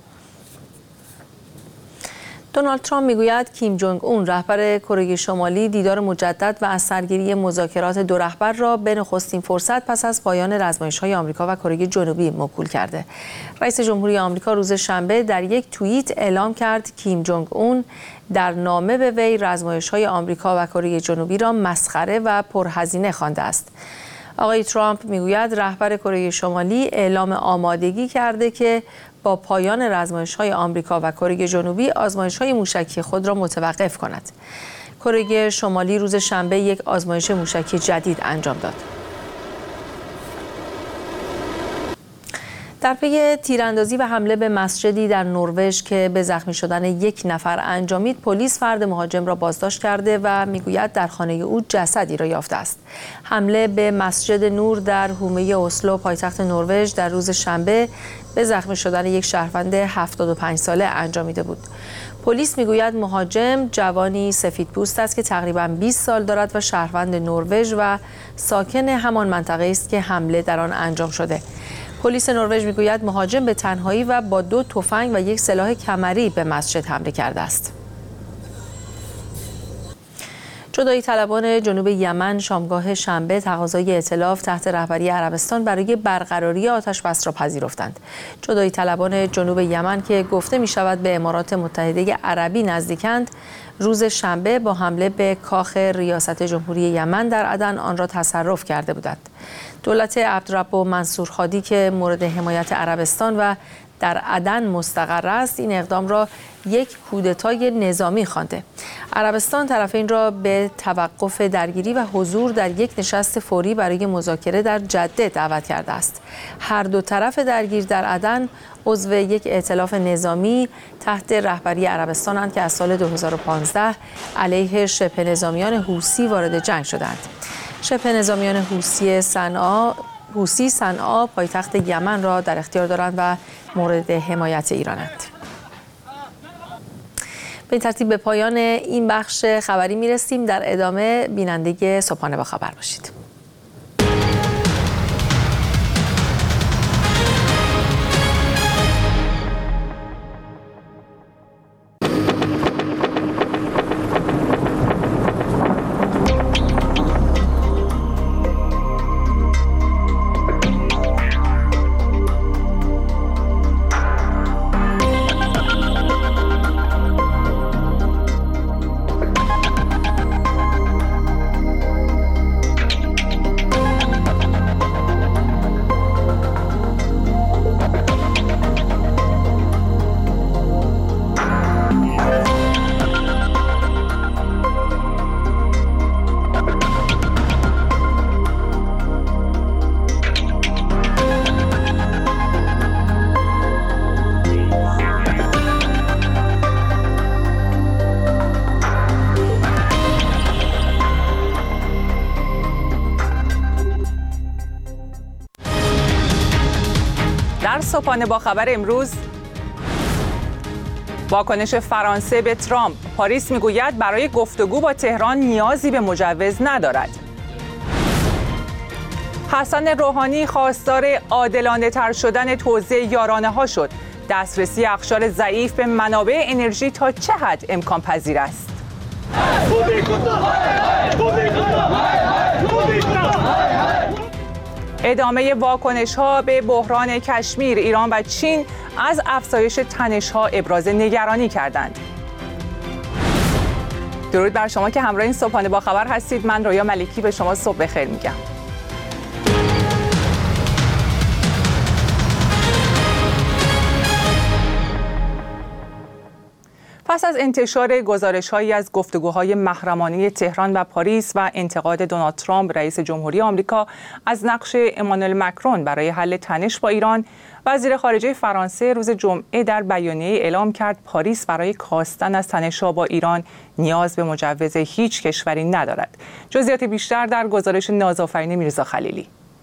دونالد ترامپ میگوید کیم جونگ اون رهبر کره شمالی دیدار مجدد و از سرگیری مذاکرات دو رهبر را به نخستین فرصت پس از پایان رزمایش‌های آمریکا و کره جنوبی موکول کرده. رئیس جمهوری آمریکا روز شنبه در یک توییت اعلام کرد کیم جونگ اون در نامه به وی رزمایش‌های آمریکا و کره جنوبی را مسخره و پرهزینه خوانده است. آقای ترامپ میگوید رهبر کره شمالی اعلام آمادگی کرده که با پایان رزمایش‌های آمریکا و کره جنوبی آزمایش‌های موشکی خود را متوقف کند. کره شمالی روز شنبه یک آزمایش موشکی جدید انجام داد. در پی تیراندازی و حمله به مسجدی در نروژ که به زخمی شدن یک نفر انجامید، پلیس فرد مهاجم را بازداشت کرده و میگوید در خانه او جسدی را یافته است. حمله به مسجد نور در حومه اسلو پایتخت نروژ در روز شنبه به زخمی شدن یک شهروند هفتاد و پنج ساله انجامیده بود. پلیس میگوید مهاجم جوانی سفیدپوست است که تقریباً بیست سال دارد و شهروند نروژ و ساکن همان منطقه است که حمله در آن انجام شده. پلیس نروژ میگوید مهاجم به تنهایی و با دو تفنگ و یک سلاح کمری به مسجد حمله کرده است. جدایی طلبان جنوب یمن شامگاه شنبه تقاضای ائتلاف تحت رهبری عربستان برای برقراری آتش بس را پذیرفتند. جدایی طلبان جنوب یمن که گفته می شود به امارات متحده عربی نزدیکند، روز شنبه با حمله به کاخ ریاست جمهوری یمن در عدن آن را تصرف کرده بودند. دولت عبدالرب منصور هادی که مورد حمایت عربستان و در عدن مستقر است این اقدام را یک کودتای نظامی خوانده. عربستان طرفین را به توقف درگیری و حضور در یک نشست فوری برای مذاکره در جده دعوت کرده است. هر دو طرف درگیر در عدن عضو یک ائتلاف نظامی تحت رهبری عربستانند که از سال دو هزار و پانزده علیه شبه نظامیان حوثی وارد جنگ شدند. شبه نظامیان حوثی صنعا حوثی صنعا پایتخت یمن را در اختیار دارند و مورد حمایت ایرانند. به این ترتیب به پایان این بخش خبری میرسیم. در ادامه بیننده صبحانه با خبر باشید. صبحانه با خبر امروز، واکنش فرانسه به ترامپ. پاریس میگوید برای گفتگو با تهران نیازی به مجوز ندارد. حسن روحانی خواستار عادلانه تر شدن توزیع یارانه ها شد. دسترسی اقشار ضعیف به منابع انرژی تا چه حد امکان پذیر است؟ ادامه واکنش‌ها به بحران کشمیر. ایران و چین از افزایش تنش‌ها ابراز نگرانی کردند. درود بر شما که همراه این صبحانه با خبر هستید. من رویا ملکی به شما صبح بخیر میگم. پس از انتشار گزارش‌هایی از گفتگوهای محرمانه تهران و پاریس و انتقاد دونالد ترامپ رئیس جمهوری آمریکا از نقش امانوئل مکرون برای حل تنش با ایران، وزیر خارجه فرانسه روز جمعه در بیانیه اعلام کرد پاریس برای کاستن از تنش‌ها با ایران نیاز به مجوز هیچ کشوری ندارد. جزئیات بیشتر در گزارش نازآفرین میرزا خلیلی.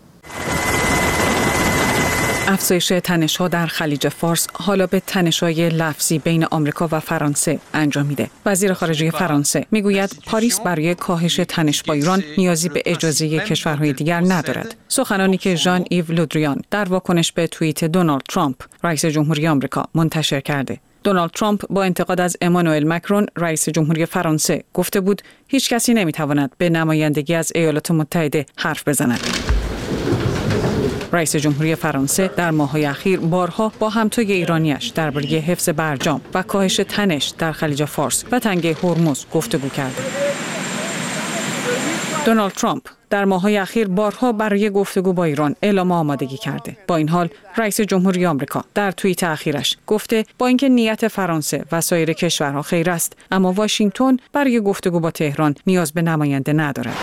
افزایش تنش‌ها در خلیج فارس حالا به تنش‌های لفظی بین آمریکا و فرانسه انجامیده. وزیر خارجه فرانسه میگوید پاریس برای کاهش تنش با ایران نیازی به اجازه کشورهای دیگر ندارد. سخنانی که ژان ایو لودریان در واکنش به توییت دونالد ترامپ رئیس جمهوری آمریکا منتشر کرده. دونالد ترامپ با انتقاد از امانوئل مکرون رئیس جمهوری فرانسه گفته بود هیچ کسی نمیتواند به نمایندگی از ایالات متحده حرف بزند. رئیس جمهوری فرانسه در ماه‌های اخیر بارها با همتای ایرانیش درباره حفظ برجام و کاهش تنش در خلیج فارس و تنگه هرمز گفتگو کرد. دونالد ترامپ در ماه‌های اخیر بارها برای گفتگو با ایران اعلام آمادگی کرده. با این حال رئیس جمهوری آمریکا در توییت اخیرش گفته با اینکه نیت فرانسه و سایر کشورها خیر است، اما واشنگتن برای گفتگو با تهران نیاز به نماینده ندارد.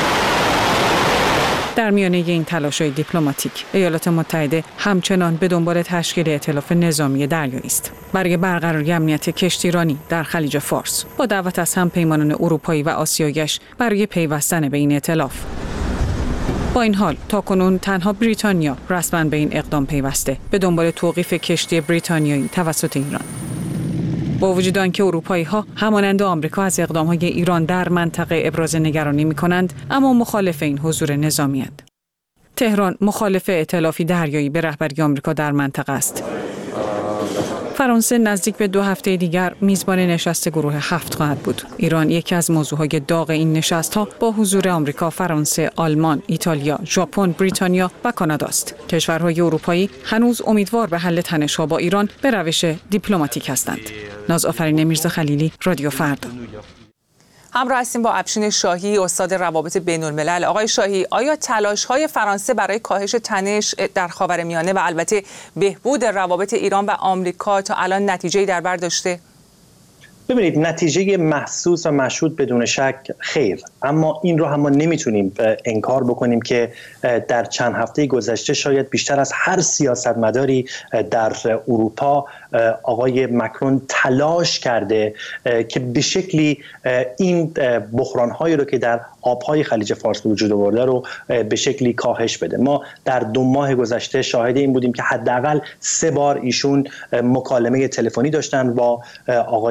در میانه این تلاش‌های دیپلماتیک، ایالات متحده همچنان به دنبال تشکیل ائتلاف نظامی دریایی است برای برقراری امنیت کشتیرانی در خلیج فارس، با دعوت از همپیمانان اروپایی و آسیایی‌اش برای پیوستن به این ائتلاف. با این حال تاکنون تنها بریتانیا رسما به این اقدام پیوسته، به دنبال توقیف کشتی بریتانیایی توسط ایران. با وجود آنکه اروپایی‌ها همانند آمریکا از اقدام‌های ایران در منطقه ابراز نگرانی می‌کنند، اما مخالف این حضور نظامی‌اند. تهران مخالف ائتلافی دریایی به رهبری آمریکا در منطقه است. فرانسه نزدیک به دو هفته دیگر میزبان نشست گروه هفت خواهد بود. ایران یکی از موضوعهای داغ این نشست‌ها با حضور آمریکا، فرانسه، آلمان، ایتالیا، ژاپن، بریتانیا و کانادا است. کشورهای اروپایی هنوز امیدوار به حل تنش‌ها با ایران به روش دیپلماتیک هستند. نازآفرین میرزا خلیلی، رادیو فردا. همراه هستیم با افشین شاهی، استاد روابط بین‌الملل. آقای شاهی، آیا تلاش‌های فرانسه برای کاهش تنش در خاورمیانه و البته بهبود روابط ایران و آمریکا تا الان نتیجه‌ای در بر داشته؟ ببینید، نتیجه محسوس و مشهود بدون شک خیر، اما این رو هم ما نمیتونیم انکار بکنیم که در چند هفته گذشته شاید بیشتر از هر سیاستمداری در اروپا آقای مکرون تلاش کرده که به شکلی این بحران‌هایی رو که در آب‌های خلیج فارس به وجود آورده رو به شکلی کاهش بده. ما در دو ماه گذشته شاهد این بودیم که حداقل سه بار ایشون مکالمه تلفنی داشتن با آقای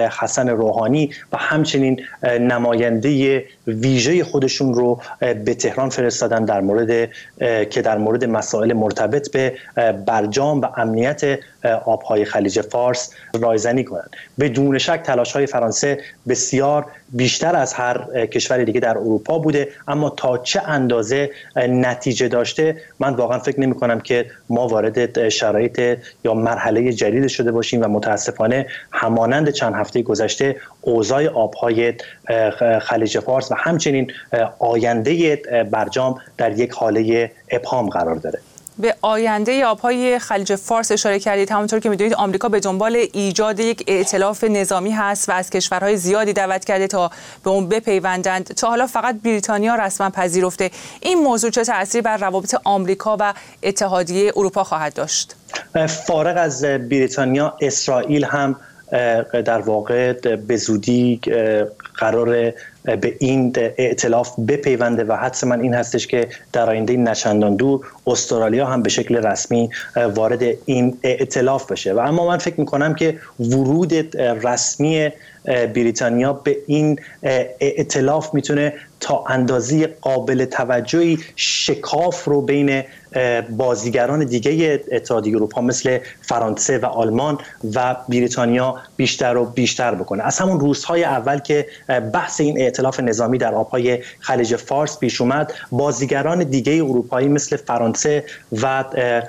حسن روحانی و همچنین نماینده ویژه خودشون رو به تهران فرستادن در مورد که در مورد مسائل مرتبط به برجام و امنیت آبهای خلیج فارس رایزنی کنند. بدون شک تلاش‌های فرانسه بسیار بیشتر از هر کشور دیگه در اروپا بوده، اما تا چه اندازه نتیجه داشته من واقعا فکر نمی کنم که ما وارد شرایط یا مرحله جدید شده باشیم و متاسفانه همانند چند هفته گذشته اوضاع آبهای خلیج فارس و همچنین آینده برجام در یک حاله ابهام قرار داره. به آینده آبهای خلیج فارس اشاره کردید. همونطور که میدونید آمریکا به دنبال ایجاد یک ائتلاف نظامی هست و از کشورهای زیادی دعوت کرده تا به اون بپیوندند. تا حالا فقط بریتانیا رسما پذیرفته. این موضوع چه تأثیری بر روابط آمریکا و اتحادیه اروپا خواهد داشت؟ فارغ از بریتانیا، اسرائیل هم در واقع به زودی قرار به این ائتلاف بپیونده و حدس من این هستش که در آینده نچندان دور استرالیا هم به شکل رسمی وارد این ائتلاف بشه. و اما من فکر میکنم که ورود رسمی بریتانیا به این ائتلاف میتونه تا اندازه قابل توجهی شکاف رو بین بازیگران دیگه اتحادیه اروپا مثل فرانسه و آلمان و بریتانیا بیشتر و بیشتر بکنه. از همون روزهای اول که بحث این ائتلاف نظامی در آبهای خلیج فارس پیش اومد، بازیگران دیگه اروپایی مثل فرانسه و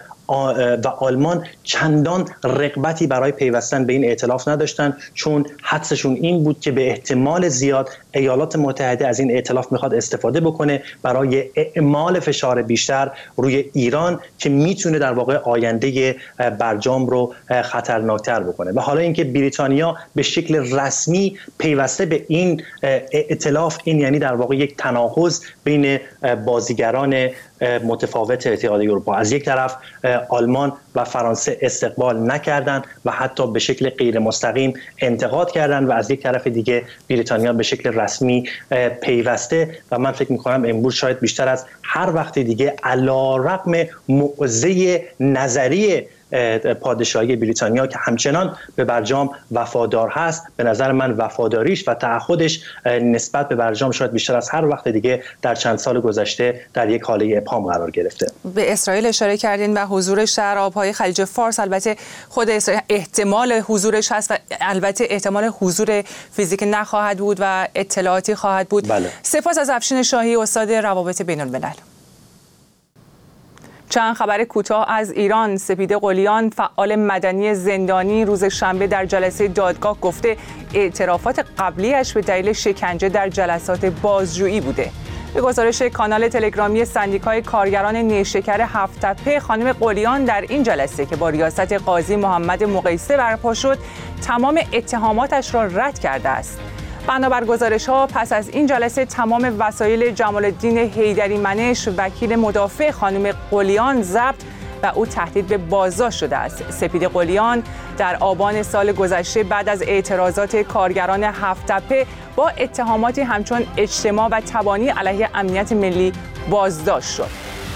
و آلمان چندان رغبتی برای پیوستن به این ائتلاف نداشتن، چون حدسشون این بود که به احتمال زیاد ایالات متحده از این ائتلاف میخواد استفاده بکنه برای اعمال فشار بیشتر روی ایران که میتونه در واقع آینده برجام رو خطرناکتر بکنه. و حالا اینکه بریتانیا به شکل رسمی پیوسته به این ائتلاف، این یعنی در واقع یک تناقض بین بازیگران متفاوت اتحادیه اروپا. از یک طرف آلمان و فرانسه استقبال نکردند و حتی به شکل غیر مستقیم انتقاد کردند و از یک طرف دیگه بریتانیا به شکل رسمی پیوسته و من فکر می‌کنم امروز شاید بیشتر از هر وقت دیگه علی‌رغم موضع نظری پادشاهی بریتانیا که همچنان به برجام وفادار هست، به نظر من وفاداریش و تعهدش نسبت به برجام شاید بیشتر از هر وقت دیگه در چند سال گذشته در یک حاله ابهام قرار گرفته. به اسرائیل اشاره کردین و حضورش در آبهای خلیج فارس. البته خود اسرائیل احتمال حضورش هست و البته احتمال حضور فیزیک نخواهد بود و اطلاعاتی خواهد بود. بله. سپاس از افشین شاهی، استاد روابط بین الملل. چند خبر کوتاه از ایران. سپیده قلیان، فعال مدنی زندانی، روز شنبه در جلسه دادگاه گفته اعترافات قبلیش به دلیل شکنجه در جلسات بازجویی بوده. به گزارش کانال تلگرامی سندیکای کارگران نیشکر هفت‌تپه، خانم قلیان در این جلسه که با ریاست قاضی محمد مقیسه برپا شد، تمام اتهاماتش را رد کرده است. بنابر گزارش‌ها پس از این جلسه تمام وسایل جمال الدین حیدری منش، وکیل مدافع خانم قلیان، ضبط و او تهدید به بازداشت شده است. سپیده قلیان در آبان سال گذشته بعد از اعتراضات کارگران هفت‌تپه با اتهاماتی همچون اجتماع و تبانی علیه امنیت ملی بازداشت شد.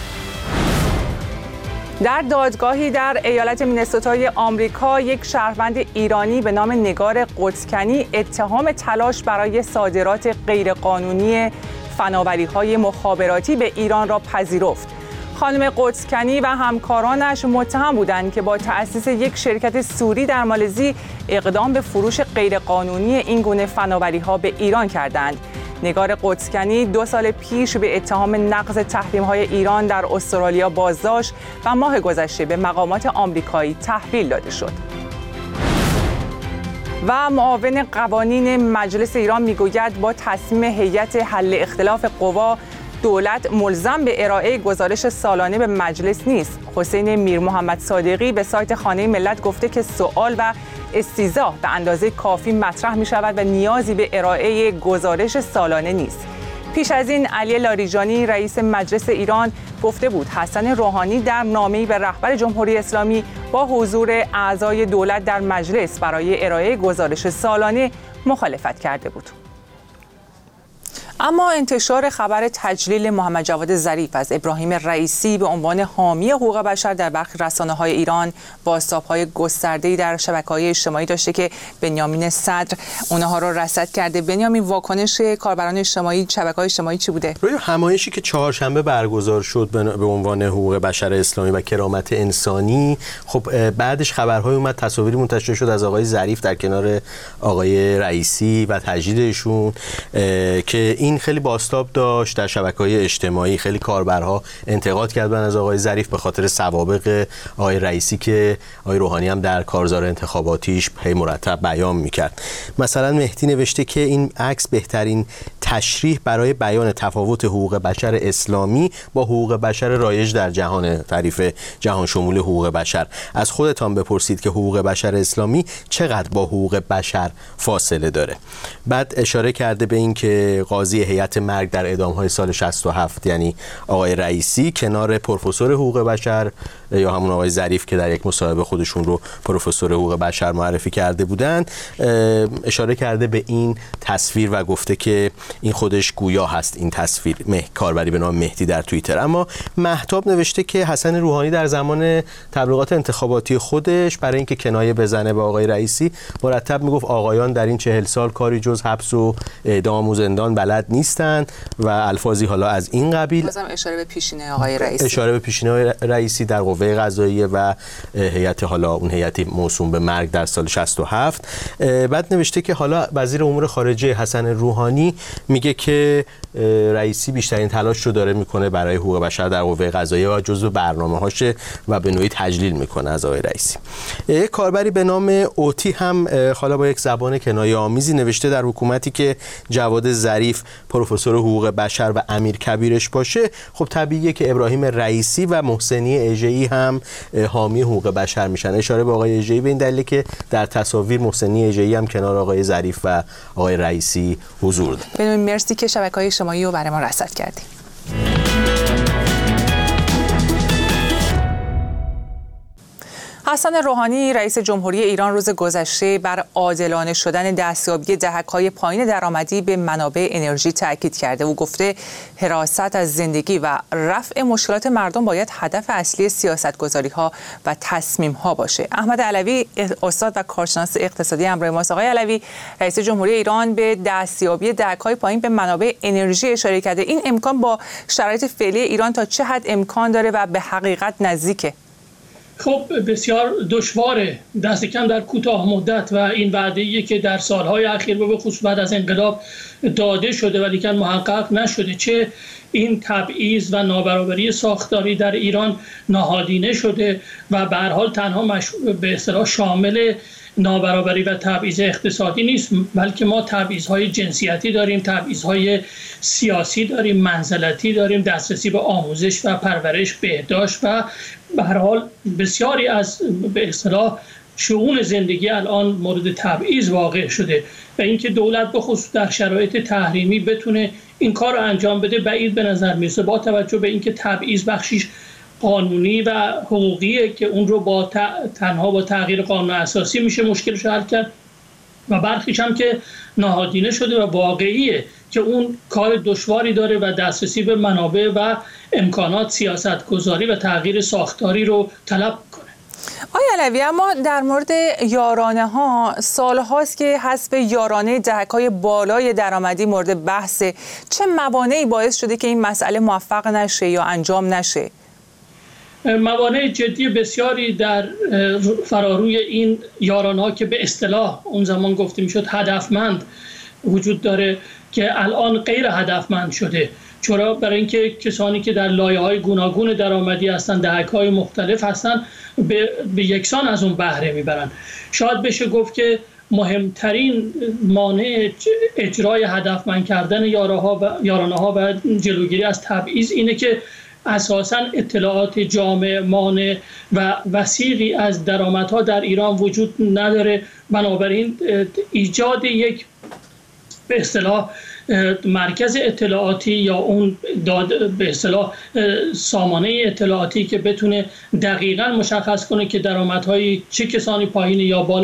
در دادگاهی در ایالت مینسوتای آمریکا، یک شهروند ایرانی به نام نگار قدسکنی اتهام تلاش برای صادرات غیرقانونی فناوری‌های مخابراتی به ایران را پذیرفت. خانم قدسکنی و همکارانش متهم بودند که با تأسیس یک شرکت سوری در مالزی اقدام به فروش غیرقانونی این گونه فناوری‌ها به ایران کردند. نگار قدسکنی دو سال پیش به اتهام نقض تحریم‌های ایران در استرالیا بازداشت و ماه گذشته به مقامات آمریکایی تحویل داده شد. و معاون قوانین مجلس ایران میگوید با تصمیم هیئت حل اختلاف قوا دولت ملزم به ارائه گزارش سالانه به مجلس نیست. حسین میر محمد صادقی به سایت خانه ملت گفته که سوال و استیضاح به اندازه کافی مطرح می شود و نیازی به ارائه گزارش سالانه نیست. پیش از این علی لاریجانی رئیس مجلس ایران گفته بود حسن روحانی در نامه‌ای به رهبر جمهوری اسلامی با حضور اعضای دولت در مجلس برای ارائه گزارش سالانه مخالفت کرده بود. اما انتشار خبر تجلیل محمد جواد ظریف از ابراهیم رئیسی به عنوان حامی حقوق بشر در برخی رسانه‌های ایران بازتاب‌های گسترده‌ای در شبکه‌های اجتماعی داشته که بنیامین صدر اونها رو رصد کرده. بنیامین، واکنش کاربران اجتماعی، شبکه‌های اجتماعی چی بوده؟ روی همایشی که چهارشنبه برگزار شد به عنوان حقوق بشر اسلامی و کرامت انسانی، خب بعدش خبرهای اومد، تصاویری منتشر شد از آقای ظریف در کنار آقای رئیسی و تجدیدشون که این خیلی بازتاب داشت در شبکه‌های اجتماعی. خیلی کاربرها انتقاد کردن از آقای ظریف به خاطر سوابق آقای رئیسی که آقای روحانی هم در کارزار انتخاباتیش هی مرتب بیان میکرد. مثلا مهدی نوشته که این عکس بهترین تشریح برای بیان تفاوت حقوق بشر اسلامی با حقوق بشر رایج در جهان، تعریف جهان شمول حقوق بشر. از خودتان بپرسید که حقوق بشر اسلامی چقدر با حقوق بشر فاصله داره. بعد اشاره کرده به این که قاضی هیئت مرگ در اعدام‌های سال شصت و هفت یعنی آقای رئیسی کنار پروفسور حقوق بشر یا همون آقای ظریف که در یک مصاحبه خودشون رو پروفسور حقوق بشر معرفی کرده بودند، اشاره کرده به این تصویر و گفته که این خودش گویا هست این تصویر. مه کاربری به نام مهدی در توییتر. اما مهتاب نوشته که حسن روحانی در زمان تبلیغات انتخاباتی خودش برای اینکه کنایه بزنه به آقای رئیسی مرتب میگفت آقایان در این چهل سال کاری جز حبس و اعدام و زندان بلد نیستند و الفاظی حالا از این قبیل. بازم اشاره به پیشینه آقای رئیسی اشاره به پیشینه آقای رئیسی در قوه قضاییه و هیئت، حالا اون هیئتی موسوم به مرگ در سال شصت و هفت. بعد نوشته که حالا وزیر امور خارجه حسن روحانی میگه که رئیسی بیشترین تلاش رو داره میکنه برای حقوق بشر در قوه قضاییه و جزو برنامه‌هاشه و به نوعی تجلیل میکنه از آقای رئیسی. یک کاربری به نام اوتی هم حالا با یک زبان کنایه آمیزی نوشته در حکومتی که جواد ظریف پروفسور حقوق بشر و امیر کبیرش باشه، خب طبیعیه که ابراهیم رئیسی و محسنی اژه‌ای هم حامی حقوق بشر میشن. اشاره به آقای اژه‌ای به این دلیل که در تصاویر محسنی اژه‌ای هم کنار آقای ظریف و آقای رئیسی حضور داره. بنویم مرسی که شبکه‌های اجتماعی رو برای ما رصد کردیم. حسن روحانی رئیس جمهوری ایران روز گذشته بر عادلانه شدن دستیابی دهک‌های پایین درآمدی به منابع انرژی تاکید کرده و گفته حراست از زندگی و رفع مشکلات مردم باید هدف اصلی سیاست‌گذاری‌ها و تصمیم‌ها باشه. احمد علوی استاد و کارشناس اقتصادی همراه ماست. آقای علوی، رئیس جمهوری ایران به دستیابی دهک‌های پایین به منابع انرژی اشاره کرده. این امکان با شرایط فعلی ایران تا چه حد امکان داره و به حقیقت نزدیکه؟ خب بسیار دشواره، دست کم در کوتاه مدت، و این وعده‌ای که در سالهای اخیر و به خصوص بعد از انقلاب داده شده ولی که محقق نشده، چه این تبعیض و نابرابری ساختاری در ایران نهادینه شده و به هر حال تنها مش... به اصطلاح شامل نابرابری و تبعیض اقتصادی نیست، بلکه ما تبعیض‌های جنسیتی داریم، تبعیض‌های سیاسی داریم، منزلتی داریم، دسترسی به آموزش و پرورش، بهداشت و به هر حال بسیاری از به اصطلاح شئون زندگی الان مورد تبعیض واقع شده و اینکه دولت به خصوص در شرایط تحریمی بتونه این کار رو انجام بده بعید به نظر میرسه، با توجه به اینکه تبعیض بخشیش قانونی و حقوقیه که اون رو با تنها با تغییر قانون اساسی میشه مشکلش حل کرد و برخیش هم که نهادینه شده و واقعیه که اون کار دشواری داره و دسترسی به منابع و امکانات سیاستگذاری و تغییر ساختاری رو طلب کنه. آقای علوی، اما در مورد یارانه ها سال هاست که حسب یارانه دهک‌های بالای درآمدی مورد بحثه. چه موانعی باعث شده که این مسئله موفق نشه یا انجام نشه؟ موانع جدی بسیاری در فراروی این یارانه‌ها که به اصطلاح اون زمان گفته میشد هدفمند وجود داره که الان غیر هدفمند شده. چرا؟ برای اینکه کسانی که در لایه‌های گوناگون درآمدی هستند، دهک‌های مختلف هستند، به, به یکسان از اون بهره میبرن. شاید بشه گفت که مهمترین مانع اجرای هدفمند کردن یارانه‌ها و جلوگیری از تبعیض اینه که اساساً اطلاعات جامع، مانع و وسیقی از درآمدها در ایران وجود نداره. بنابراین ایجاد یک به اصطلاح مرکز اطلاعاتی یا اون داد به اصطلاح سامانه اطلاعاتی که بتونه دقیقاً مشخص کنه که درآمدهای چه کسانی پایین یا بالاست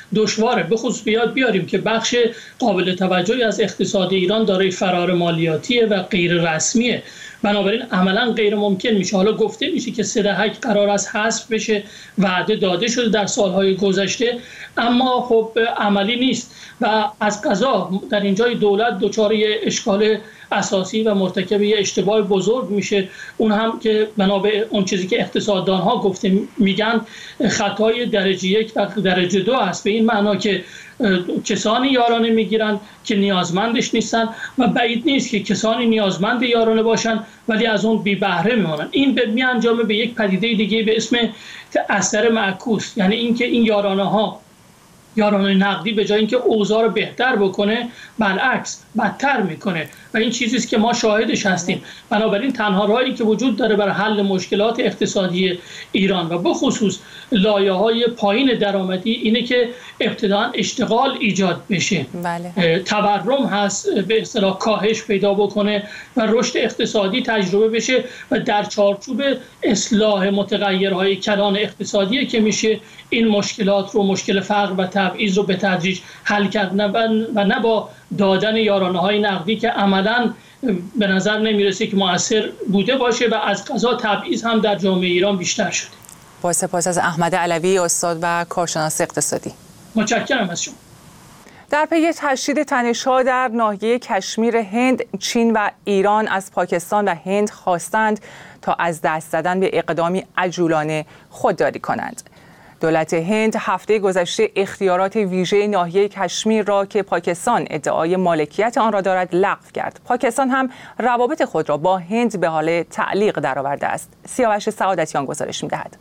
دشواره. به خصوص بیاد بیاریم که بخش قابل توجهی از اقتصاد ایران دارای فرار مالیاتیه و غیر رسمیه، بنابراین عملا غیر ممکن میشه. حالا گفته میشه که سه دهک قرار است حذف بشه، وعده داده شده در سالهای گذشته، اما خب عملی نیست و از قضا در اینجای دولت دچار اشکال اساسی و مرتکب یه اشتباه بزرگ میشه، اون هم که بنا به اون چیزی که اقتصاددان ها گفته میگن خطای درجه یک و درجه دو است، به این معنا که کسانی یارانه میگیرن که نیازمندش نیستن و بعید نیست که کسانی نیازمند یارانه باشن ولی از اون بی بهره میمونن. این به می انجامه به یک پدیده دیگه به اسم اثر معکوس، یعنی اینکه این یارانه ها یارانه نقدی به جای اینکه اوضاع رو بهتر بکنه بالعکس بدتر میکنه و این چیزی است که ما شاهدش هستیم. بنابراین تنها راهی که وجود داره برای حل مشکلات اقتصادی ایران و به خصوص لایه‌های پایین درآمدی اینه که ابتداً اشتغال ایجاد بشه. بله. تورم هست به اصطلاح کاهش پیدا بکنه و رشد اقتصادی تجربه بشه و در چارچوب اصلاح متغیرهای کلان اقتصادی که میشه این مشکلات رو، مشکل فقر و تبعیض رو به تدریج حل کرد و نه با دادن یارانه‌های نقدی که عملاً به نظر نمیرسه که مؤثر بوده باشه و از قضا تبعیض هم در جامعه ایران بیشتر شده. با سپاس از احمد علوی، استاد و کارشناس اقتصادی. متشکرم از شما. در پی تشدید تنش‌ها در ناحیه کشمیر هند، چین و ایران از پاکستان و هند خواستند تا از دست زدن به اقدامی عجولانه خودداری کنند. دولت هند هفته گذشته اختیارات ویژه ناحیه کشمیر را که پاکستان ادعای مالکیت آن را دارد لغو کرد. پاکستان هم روابط خود را با هند به حال تعلیق درآورده است. سیاوش سعادتیان گزارش می‌دهد.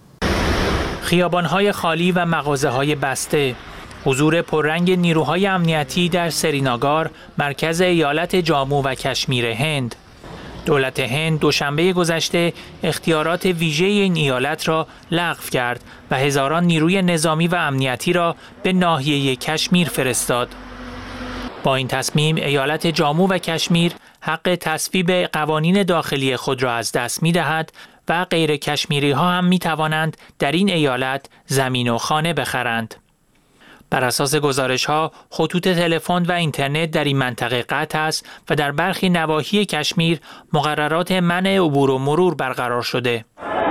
خیابان‌های خالی و مغازه‌های بسته، حضور پررنگ نیروهای امنیتی در سریناگار، مرکز ایالت جامو و کشمیر هند. دولت هند دوشنبه گذشته اختیارات ویژه این ایالت را لغو کرد و هزاران نیروی نظامی و امنیتی را به ناحیه کشمیر فرستاد. با این تصمیم ایالت جامو و کشمیر حق تصویب قوانین داخلی خود را از دست می دهد و غیر کشمیری ها هم می توانند در این ایالت زمین و خانه بخرند. بر اساس گزارش ها خطوط تلفن و اینترنت در این منطقه قطع است و در برخی نواحی کشمیر مقررات منع عبور و مرور برقرار شده.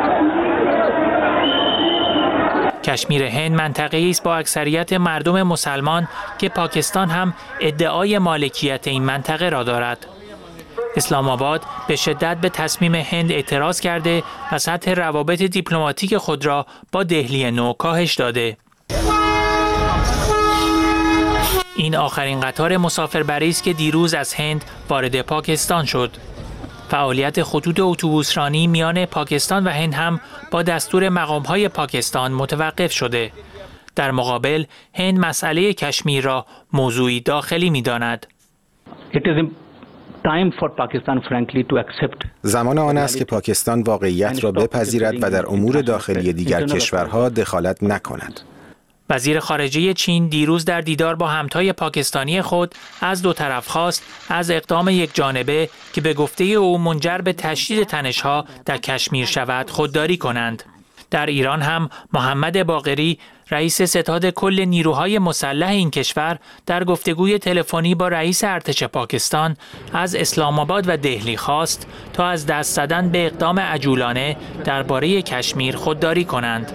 کشمیر هند منطقه‌ای است با اکثریت مردم مسلمان که پاکستان هم ادعای مالکیت این منطقه را دارد. اسلام آباد به شدت به تصمیم هند اعتراض کرده و سطح روابط دیپلماتیک خود را با دهلی نو کاهش داده. این آخرین قطار مسافربری است که دیروز از هند وارد پاکستان شد. فعالیت خطوط اتوبوسرانی میان پاکستان و هند هم با دستور مقام‌های پاکستان متوقف شده. در مقابل هند مسئله کشمیر را موضوعی داخلی می‌داند. زمان آن است که پاکستان واقعیت را بپذیرد و در امور داخلی دیگر کشورها دخالت نکند. وزیر خارجه چین دیروز در دیدار با همتای پاکستانی خود از دو طرف خواست از اقدام یک جانبه که به گفته او منجر به تشدید تنش‌ها در کشمیر شود خودداری کنند. در ایران هم محمد باقری رئیس ستاد کل نیروهای مسلح این کشور در گفتگوی تلفنی با رئیس ارتش پاکستان از اسلام آباد و دهلی خواست تا از دست زدن به اقدام عجولانه درباره کشمیر خودداری کنند.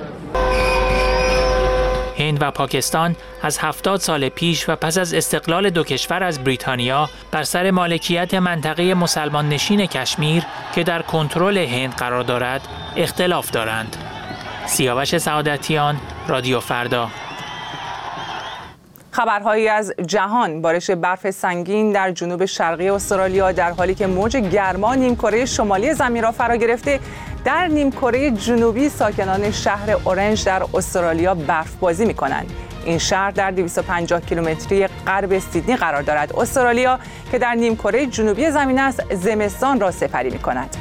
هند و پاکستان از هفتاد سال پیش و پس از استقلال دو کشور از بریتانیا بر سر مالکیت منطقه مسلمان نشین کشمیر که در کنترل هند قرار دارد اختلاف دارند. سیاوش سعادتیان، رادیو فردا. خبرهایی از جهان. بارش برف سنگین در جنوب شرقی استرالیا در حالی که موج گرما نیمکره شمالی زمین را فرا گرفته، در نیمکره جنوبی ساکنان شهر اورنج در استرالیا برفبازی می‌کنند. این شهر در دویست و پنجاه کیلومتری غرب سیدنی قرار دارد. استرالیا که در نیمکره جنوبی زمین است، زمستان را سپری می‌کند.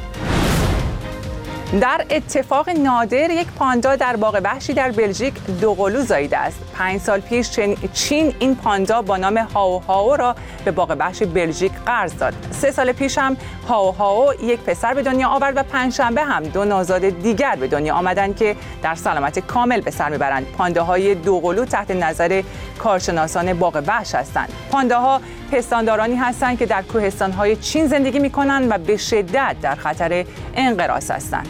در اتفاق نادر یک پاندا در باغ وحشی در بلژیک دوقلو زاییده است. پنج سال پیش چین این پاندا با نام هاو هاو را به باغ وحش بلژیک قرض داد. سه سال پیش هم هاو هاو یک پسر به دنیا آورد و پنجشنبه هم دو نوزاد دیگر به دنیا آمدند که در سلامت کامل به سر میبرند. پانداهای دوقلو تحت نظر کارشناسان باغ وحش هستند. پانداها پستاندارانی هستند که در کوهستان‌های چین زندگی می‌کنند و به شدت در خطر انقراض هستند.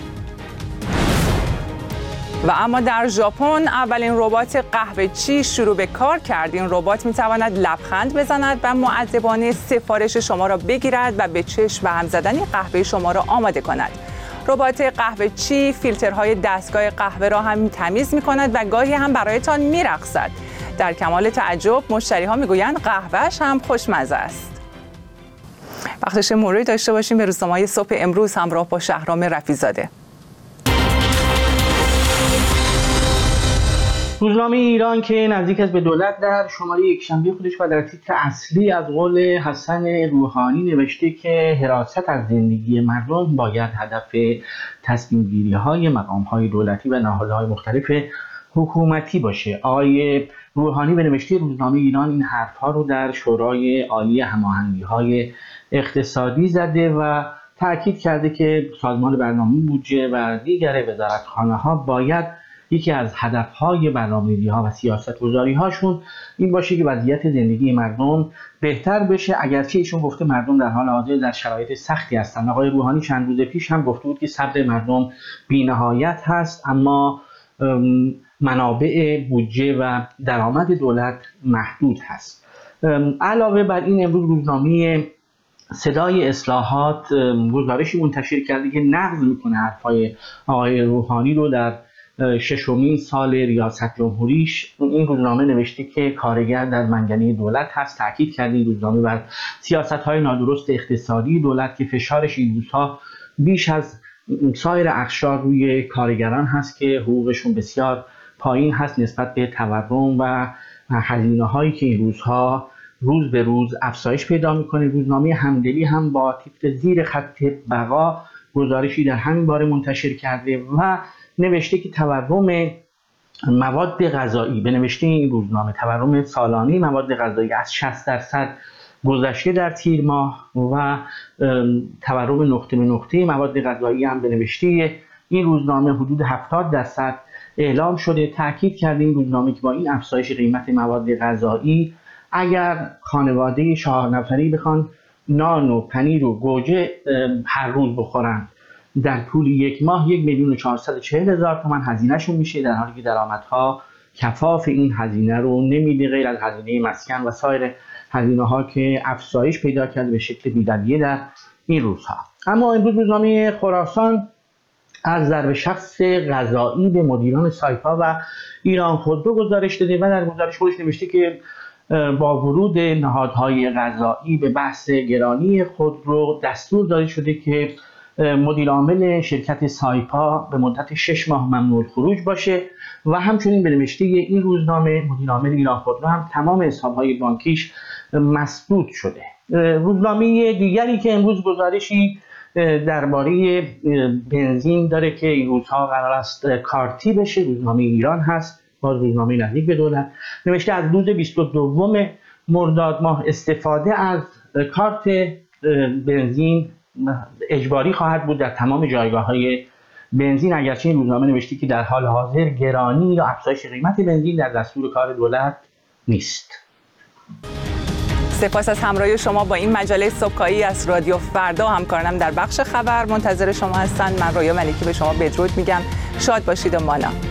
و اما در ژاپن اولین ربات قهوه‌چی شروع به کار کرد. این ربات می‌تواند لبخند بزند و مؤدبانه سفارش شما را بگیرد و به چشم و هم زدن قهوه شما را آماده کند. ربات قهوه‌چی فیلترهای دستگاه قهوه را هم تمیز می‌کند و گاهی هم برایتان می‌رقصد. در کمال تعجب مشتری‌ها می‌گویند قهوه‌اش هم خوشمزه است. وقتش مروری داشته باشیم به روزنامه‌های صبح امروز همراه با شهرام رفیع‌زاده. روزنامه ایران که نزدیک است به دولت در شماره یکشنبه خودش و در تیتر اصلی از قول حسن روحانی نوشته که حراست از زندگی مردم باید هدف تصمیم‌گیری‌های مقام‌های دولتی و نهادهای مختلف حکومتی باشه. آقای روحانی به نوشته روزنامه ایران این حرف‌ها رو در شورای عالی هماهنگی‌های اقتصادی زده و تأکید کرده که سازمان برنامه بودجه و دیگر وزارتخانه‌ها باید یکی از هدف‌های برنامه‌ریزی‌ها و سیاست‌گذاری‌هاشون این باشه که وضعیت زندگی مردم بهتر بشه. اگرچه ایشون گفته مردم در حال حاضر در شرایط سختی هستند. آقای روحانی چند روز پیش هم گفته بود که صبر مردم بی‌نهایت هست، اما منابع بودجه و درآمد دولت محدود هست. علاوه بر این امروز روزنامه صدای اصلاحات گزارشی منتشر کرده که نقض میکنه حرفای آقای روحانی رو. در ششمین سال ریاست جمهوریش این روزنامه نوشته که کارگر در منگنه دولت هست. تاکید کرده این روزنامه بر سیاست‌های نادرست اقتصادی دولت که فشارش این روزها بیش از سایر اقشار روی کارگران هست که حقوقشون بسیار پایین هست نسبت به تورم و هزینه‌هایی که این روزها روز به روز افزایش پیدا می‌کنه. روزنامه همدلی هم با تیتر زیر خط بقا گزارشی در همین باره منتشر کرده و نوشته که تورم مواد غذایی به نوشته این روزنامه تورم سالانه مواد غذایی از شصت درصد گذشته در تیر ماه و تورم نقطه به نقطه مواد غذایی هم به نوشته این روزنامه حدود هفتاد درصد اعلام شده. تاکید کرده این روزنامه که با این افزایش قیمت مواد غذایی اگر خانواده چهار نفری بخوان نان و پنیر و گوجه هر روز بخورن در طول یک ماه یک میلیون و چهارصد و چهل هزار تومان هزینهشون میشه، در حالی که درآمدها کفاف این هزینه رو نمیده، غیر از هزینه مسکن و سایر هزینه ها که افزایش پیدا کرده به شکل بی‌رویه در این روزها. اما امروز روزنامه خراسان از ضرب شخص غذایی به مدیران سایپا و ایران خودرو گزارش داده و در گزارش خودش نوشته که با ورود نهادهای غذایی به بحث گرانی خودرو دستور داده شده که مدیر عامل شرکت سایپا به مدت شش ماه ممنوع خروج باشه و همچنین به نوشته این روزنامه مدیر عامل ایران خودرو هم تمام حساب‌های بانکیش مسدود شده. روزنامه دیگری که امروز گزارشی درباره بنزین داره که این روزها قرار است کارتی بشه، روزنامه ایران هست، باز روزنامه نزدیک به دولت، نوشته از روز بیست و دو مرداد ماه استفاده از کارت بنزین اجباری خواهد بود در تمام جایگاه‌های بنزین. اگرچه این روزنامه نوشته که در حال حاضر گرانی یا افزایش قیمت بنزین در دستور کار دولت نیست. سپاس از همراهی شما با این مجله صبحگاهی از رادیو فردا. همکارانم در بخش خبر منتظر شما هستند. من رویا ملکی به شما بدرود میگم. شاد باشید و مانا.